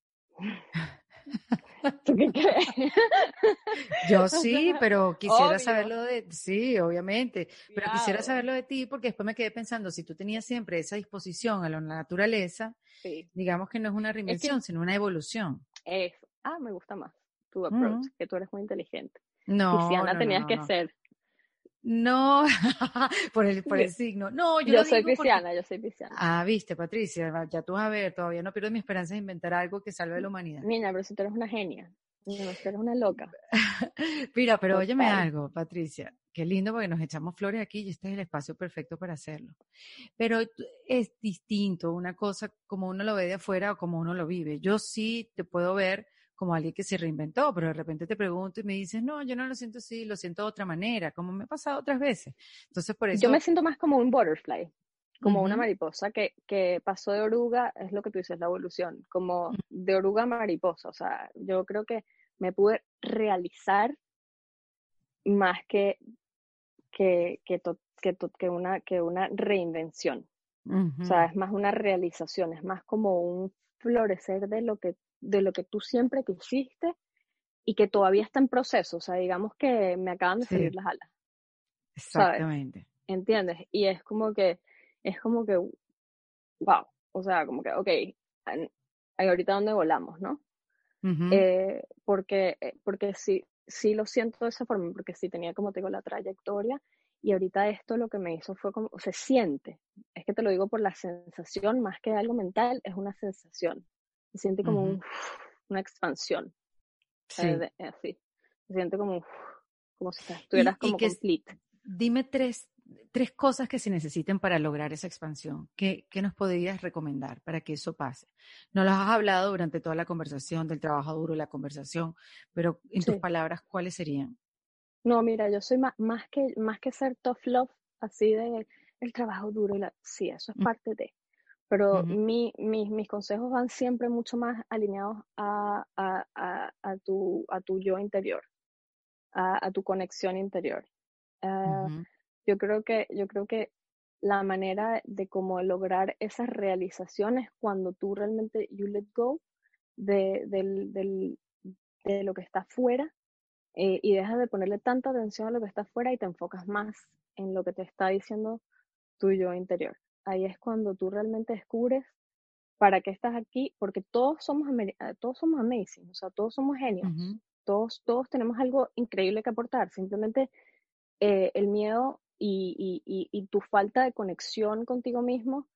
¿tú qué crees? Yo O sí, sea, pero quisiera obvio, saberlo de, sí, obviamente, pero quisiera cuidado. saberlo de ti porque después me quedé pensando, si tú tenías siempre esa disposición a la naturaleza, Sí, digamos que no es una es que reinvención, sino una evolución. eso, ah, me gusta más tu approach, Mm. que tú eres muy inteligente. No, Pisciana no, no, tenías no, que no. ser. No, por el, por Yo, el signo. No, yo yo lo soy digo porque, pisciana, yo soy pisciana. ah, viste, Patricia, va- ya tú vas a ver, todavía no pierdo mi esperanza de inventar algo que salve a la humanidad. Niña, pero si tú eres una genia. No, tú eres una loca. Mira, pero óyeme Total. algo, Patricia. Qué lindo porque nos echamos flores aquí y este es el espacio perfecto para hacerlo. Pero es distinto una cosa como uno lo ve de afuera o como uno lo vive. Yo sí te puedo ver como alguien que se reinventó, pero de repente te pregunto y me dices, no, yo no lo siento así, lo siento de otra manera, como me ha pasado otras veces. Entonces, por Yo me eso, siento más como un butterfly, como una ujú, mariposa que, que pasó de oruga, es lo que tú dices, la evolución, como de oruga a mariposa. O sea, yo creo que me pude realizar más que, que, que, to- que, to- que una, que una reinvención. O sea, ujú, es más una realización, es más como un florecer de lo que, de lo que tú siempre quisiste y que todavía está en proceso. O sea, digamos que me acaban de salir sí, las alas, ¿sabes? exactamente. ¿Entiendes? Y es como que, es como que, wow. O sea, como que, ok, an- ahorita dónde volamos, ¿no? Ujú, Eh, porque, eh, porque sí, sí lo siento de esa forma, porque sí tenía, como te digo, la trayectoria y ahorita esto lo que me hizo fue como, se siente, es que te lo digo por la sensación, más que algo mental, es una sensación. Se siente como ujú, un, una expansión, eh, sí. de- eh, así. Se siente como, un- como si estuvieras Y, y como que, s- complete. dime tres, tres cosas que se necesiten para lograr esa expansión. ¿Qué, qué nos podrías recomendar para que eso pase? Nos lo has hablado durante toda la conversación, del trabajo duro, la conversación, pero en tus Sí. palabras, ¿cuáles serían? No, mira, yo soy más, más que, más que ser tough love, así de el trabajo duro y la, sí, eso es Mm, parte de. Pero ujú, mi, mi- mis consejos van siempre mucho más alineados a, a, a, a tu, a tu yo interior, a, a tu conexión interior. Ah, ujú, yo creo que, yo creo que la manera de cómo lograr esas realizaciones cuando tú realmente you let go de, del, del, de lo que está afuera, eh, y dejas de ponerle tanta atención a lo que está afuera y te enfocas más en lo que te está diciendo tu yo interior. Ahí es cuando tú realmente descubres para qué estás aquí, porque todos somos, todos somos amazing, o sea, todos somos genios, ujú, todos, todos tenemos algo increíble que aportar, simplemente eh, el miedo y, y, y, y, tu falta de conexión contigo mismo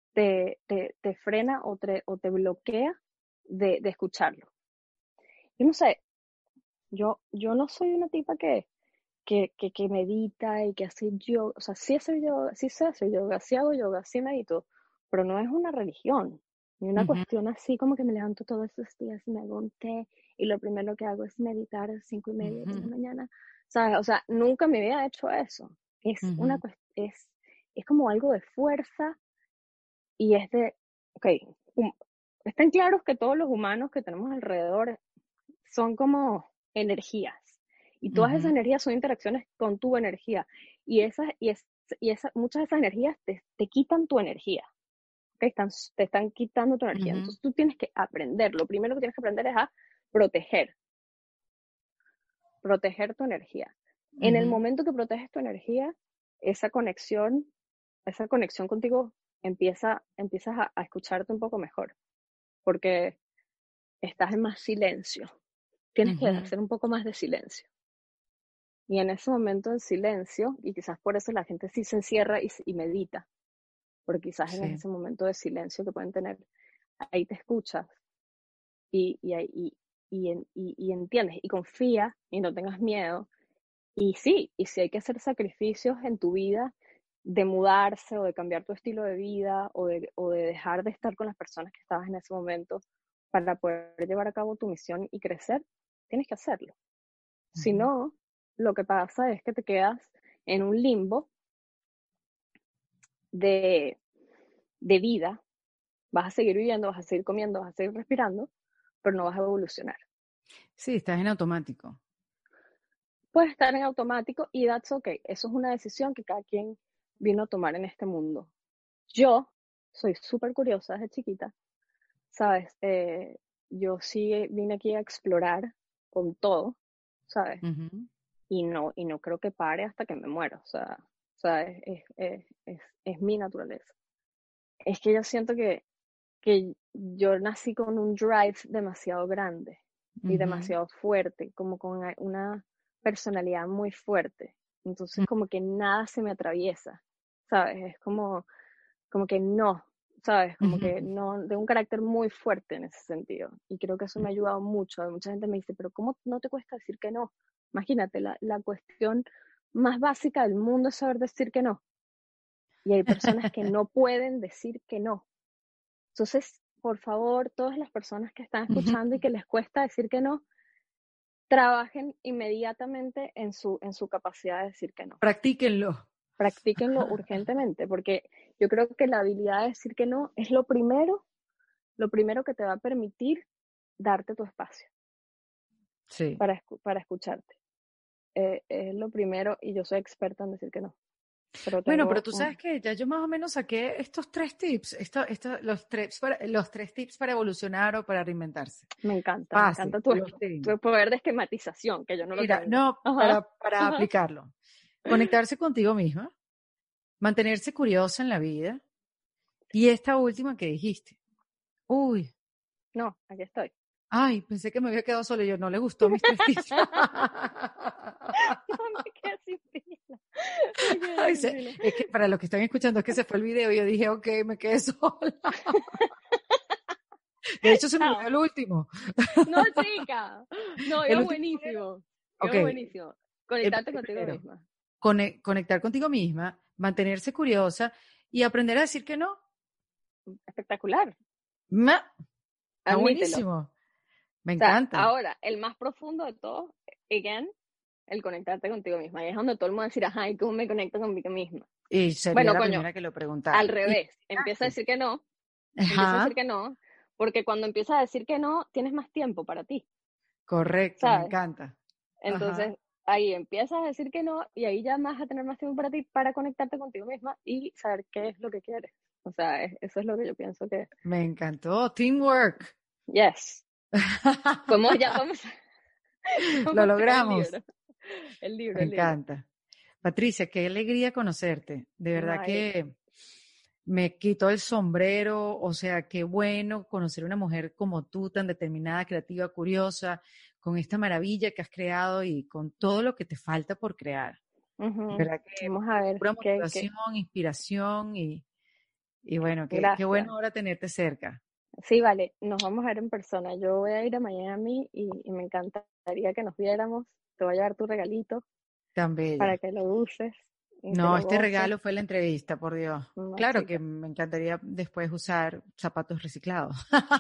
te, te, te frena o te, o te bloquea de, de escucharlo. Yo no sé, yo, yo no soy una tipa que, que, que, que medita y que hace yoga, o sea, sí hace yoga, sí sé hacer yoga, sí hago yoga, sí medito, pero no es una religión, ni una ujú, cuestión así como que me levanto todos esos días y me hago un té y lo primero que hago es meditar a las cinco y media de la ujú, mañana, ¿sabes? O sea, nunca en mi vida he hecho eso. Es una ujú, cuestión, es, es como algo de fuerza y es de, ok, um, están claros que todos los humanos que tenemos alrededor son como energías. Y todas esas ujú, energías son interacciones con tu energía. Y, esas, y, es, y esa, muchas de esas energías te, te quitan tu energía. ¿Okay? Están, te están quitando tu energía. ujú, Entonces tú tienes que aprender. Lo primero que tienes que aprender es a proteger. Proteger tu energía. En el ujú, momento que proteges tu energía, esa conexión, esa conexión contigo empieza, empiezas a, a escucharte un poco mejor. Porque estás en más silencio. Tienes que ujú, hacer un poco más de silencio. Y en ese momento en silencio, y quizás por eso la gente sí se encierra y, y medita, porque quizás en sí, ese momento de silencio que pueden tener, ahí te escuchas y, y, y, y, y, y entiendes y confía y no tengas miedo. Y sí, y si hay que hacer sacrificios en tu vida de mudarse o de cambiar tu estilo de vida o de, o de dejar de estar con las personas que estabas en ese momento para poder llevar a cabo tu misión y crecer, tienes que hacerlo. Si ujú, no, lo que pasa es que te quedas en un limbo de, de vida. Vas a seguir viviendo, vas a seguir comiendo, vas a seguir respirando, pero no vas a evolucionar. Sí, estás en automático. Puedes estar en automático y that's okay. Eso es una decisión que cada quien vino a tomar en este mundo. Yo soy súper curiosa desde chiquita, ¿sabes? Eh, yo sí vine aquí a explorar con todo, ¿sabes? Uh-huh. Y no, y no creo que pare hasta que me muera, o sea, o sea es, es, es, es, es mi naturaleza. Es que yo siento que, que yo nací con un drive demasiado grande y Uh-huh. demasiado fuerte, como con una personalidad muy fuerte. Entonces como que nada se me atraviesa, ¿sabes? Es como, como que no, ¿sabes? Como Uh-huh. que no, de un carácter muy fuerte en ese sentido. Y creo que eso me ha ayudado mucho. Mucha gente me dice, pero ¿cómo no te cuesta decir que no? Imagínate, la, la cuestión más básica del mundo es saber decir que no. Y hay personas que no pueden decir que no. Entonces, por favor, todas las personas que están escuchando y que les cuesta decir que no, trabajen inmediatamente en su, en su capacidad de decir que no. Practíquenlo. Practíquenlo urgentemente, porque yo creo que la habilidad de decir que no es lo primero, lo primero que te va a permitir darte tu espacio. Sí. Para, para escucharte. Eh, es lo primero, y yo soy experta en decir que no. Pero bueno, pero tú un... sabes que ya yo más o menos saqué estos tres tips, esto, esto, los, tres para, los tres tips para evolucionar o para reinventarse. Me encanta, Fácil, me encanta tu, los tu poder de esquematización, que yo no Mira, lo tengo. no, Ajá, para, para ajá. aplicarlo. Conectarse contigo misma, mantenerse curiosa en la vida, y esta última que dijiste. Uy. No, aquí estoy. Ay, pensé que me había quedado sola y yo, no le gustó mis tres tips. No, me quedé sin pila. Me quedé Ay, sin se, pila. es que para los que están escuchando es que se fue el video y yo dije, ok, me quedé sola. De hecho, se me olvidó el último. No, chica. No, El iba último buenísimo. Ok. Iba buenísimo. Conectarte El contigo primero, misma. Cone- conectar contigo misma, mantenerse curiosa y aprender a decir que no. Espectacular. Ma, está Admítelo. buenísimo. Me O sea, encanta. ahora, el más profundo de todo, again, el conectarte contigo misma. Y es donde todo el mundo va a decir, ajá, ¿y cómo me conecto conmigo misma? Y sería Bueno, la coño, primera que lo preguntara. al Y revés. Empieza a decir que no. Empieza a decir Ajá, que no. Porque cuando empiezas a decir que no, tienes más tiempo para ti. correcto, me ¿Sabes? encanta. Ajá, Entonces, ahí empiezas a decir que no y ahí ya vas a tener más tiempo para ti para conectarte contigo misma y saber qué es lo que quieres. O sea, es, eso es lo que yo pienso que... me encantó. Teamwork. Yes. Podemos ya, vamos, Lo vamos a crear el logramos. libro. El libro, Me el libro. encanta. Patricia, qué alegría conocerte. De verdad Ay, que me quitó el sombrero. O sea, qué bueno conocer una mujer como tú, tan determinada, creativa, curiosa, con esta maravilla que has creado y con todo lo que te falta por crear. De uh-huh. verdad que Vamos a ver pura qué, qué... motivación, inspiración y, y bueno, qué, qué Gracias. bueno ahora tenerte cerca. Sí, vale, nos vamos a ver en persona. Yo voy a ir a Miami y, y me encantaría que nos viéramos. Te voy a llevar tu regalito Tan bella. para que lo uses y te No, lo este goces. regalo fue la entrevista, por Dios. No, Claro que chica. me encantaría después usar zapatos reciclados.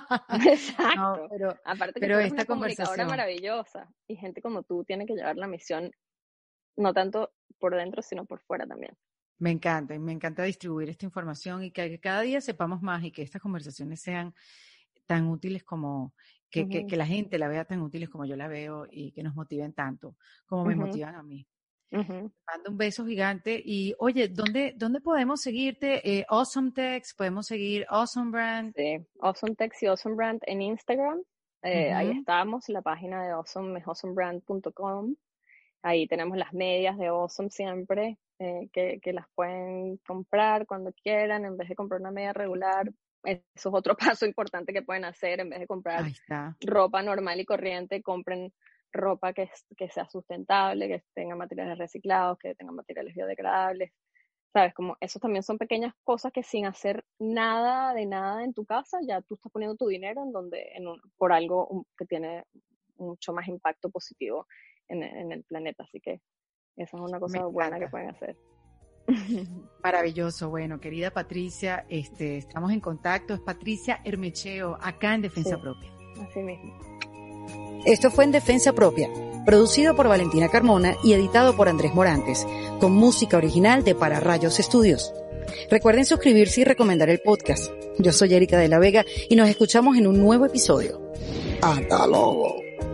No, Exacto. pero, Aparte que pero tú eres esta una comunicadora conversación maravillosa y gente como tú tiene que llevar la misión no tanto por dentro, sino por fuera también. me encanta y me encanta distribuir esta información y que, que cada día sepamos más y que estas conversaciones sean tan útiles como, que, que, Uh-huh. que la gente la vea tan útiles como yo la veo y que nos motiven tanto como me Uh-huh. motivan a mí. Uh-huh. Mando un beso gigante y oye, ¿dónde, dónde podemos seguirte? Eh, Awesome Text, podemos seguir Awesome Brand. Sí, Awesome Text y Awesome Brand en Instagram. Eh, ahí Uh-huh. estamos, la página de Awesome es awesome brand punto com. Ahí tenemos las medias de Awesome siempre, eh, que, que las pueden comprar cuando quieran, en vez de comprar una media regular. Eso es otro paso importante que pueden hacer, en vez de comprar Ahí está. ropa normal y corriente, compren ropa que, que sea sustentable, que tenga materiales reciclados, que tenga materiales biodegradables. ¿Sabes? Como esos también son pequeñas cosas que sin hacer nada de nada en tu casa, ya tú estás poniendo tu dinero en donde, en un, por algo que tiene mucho más impacto positivo en, en el planeta. Así que esa es una Me cosa buena que encanta. pueden hacer. Maravilloso. Bueno, querida Patricia, este, estamos en contacto. Es Patricia Hermecheo, acá en Defensa Sí, Propia. así mismo. Esto fue En Defensa Propia, producido por Valentina Carmona y editado por Andrés Morantes, con música original de Para Rayos Estudios. Recuerden suscribirse y recomendar el podcast. Yo soy Erika de la Vega y nos escuchamos en un nuevo episodio. Hasta luego.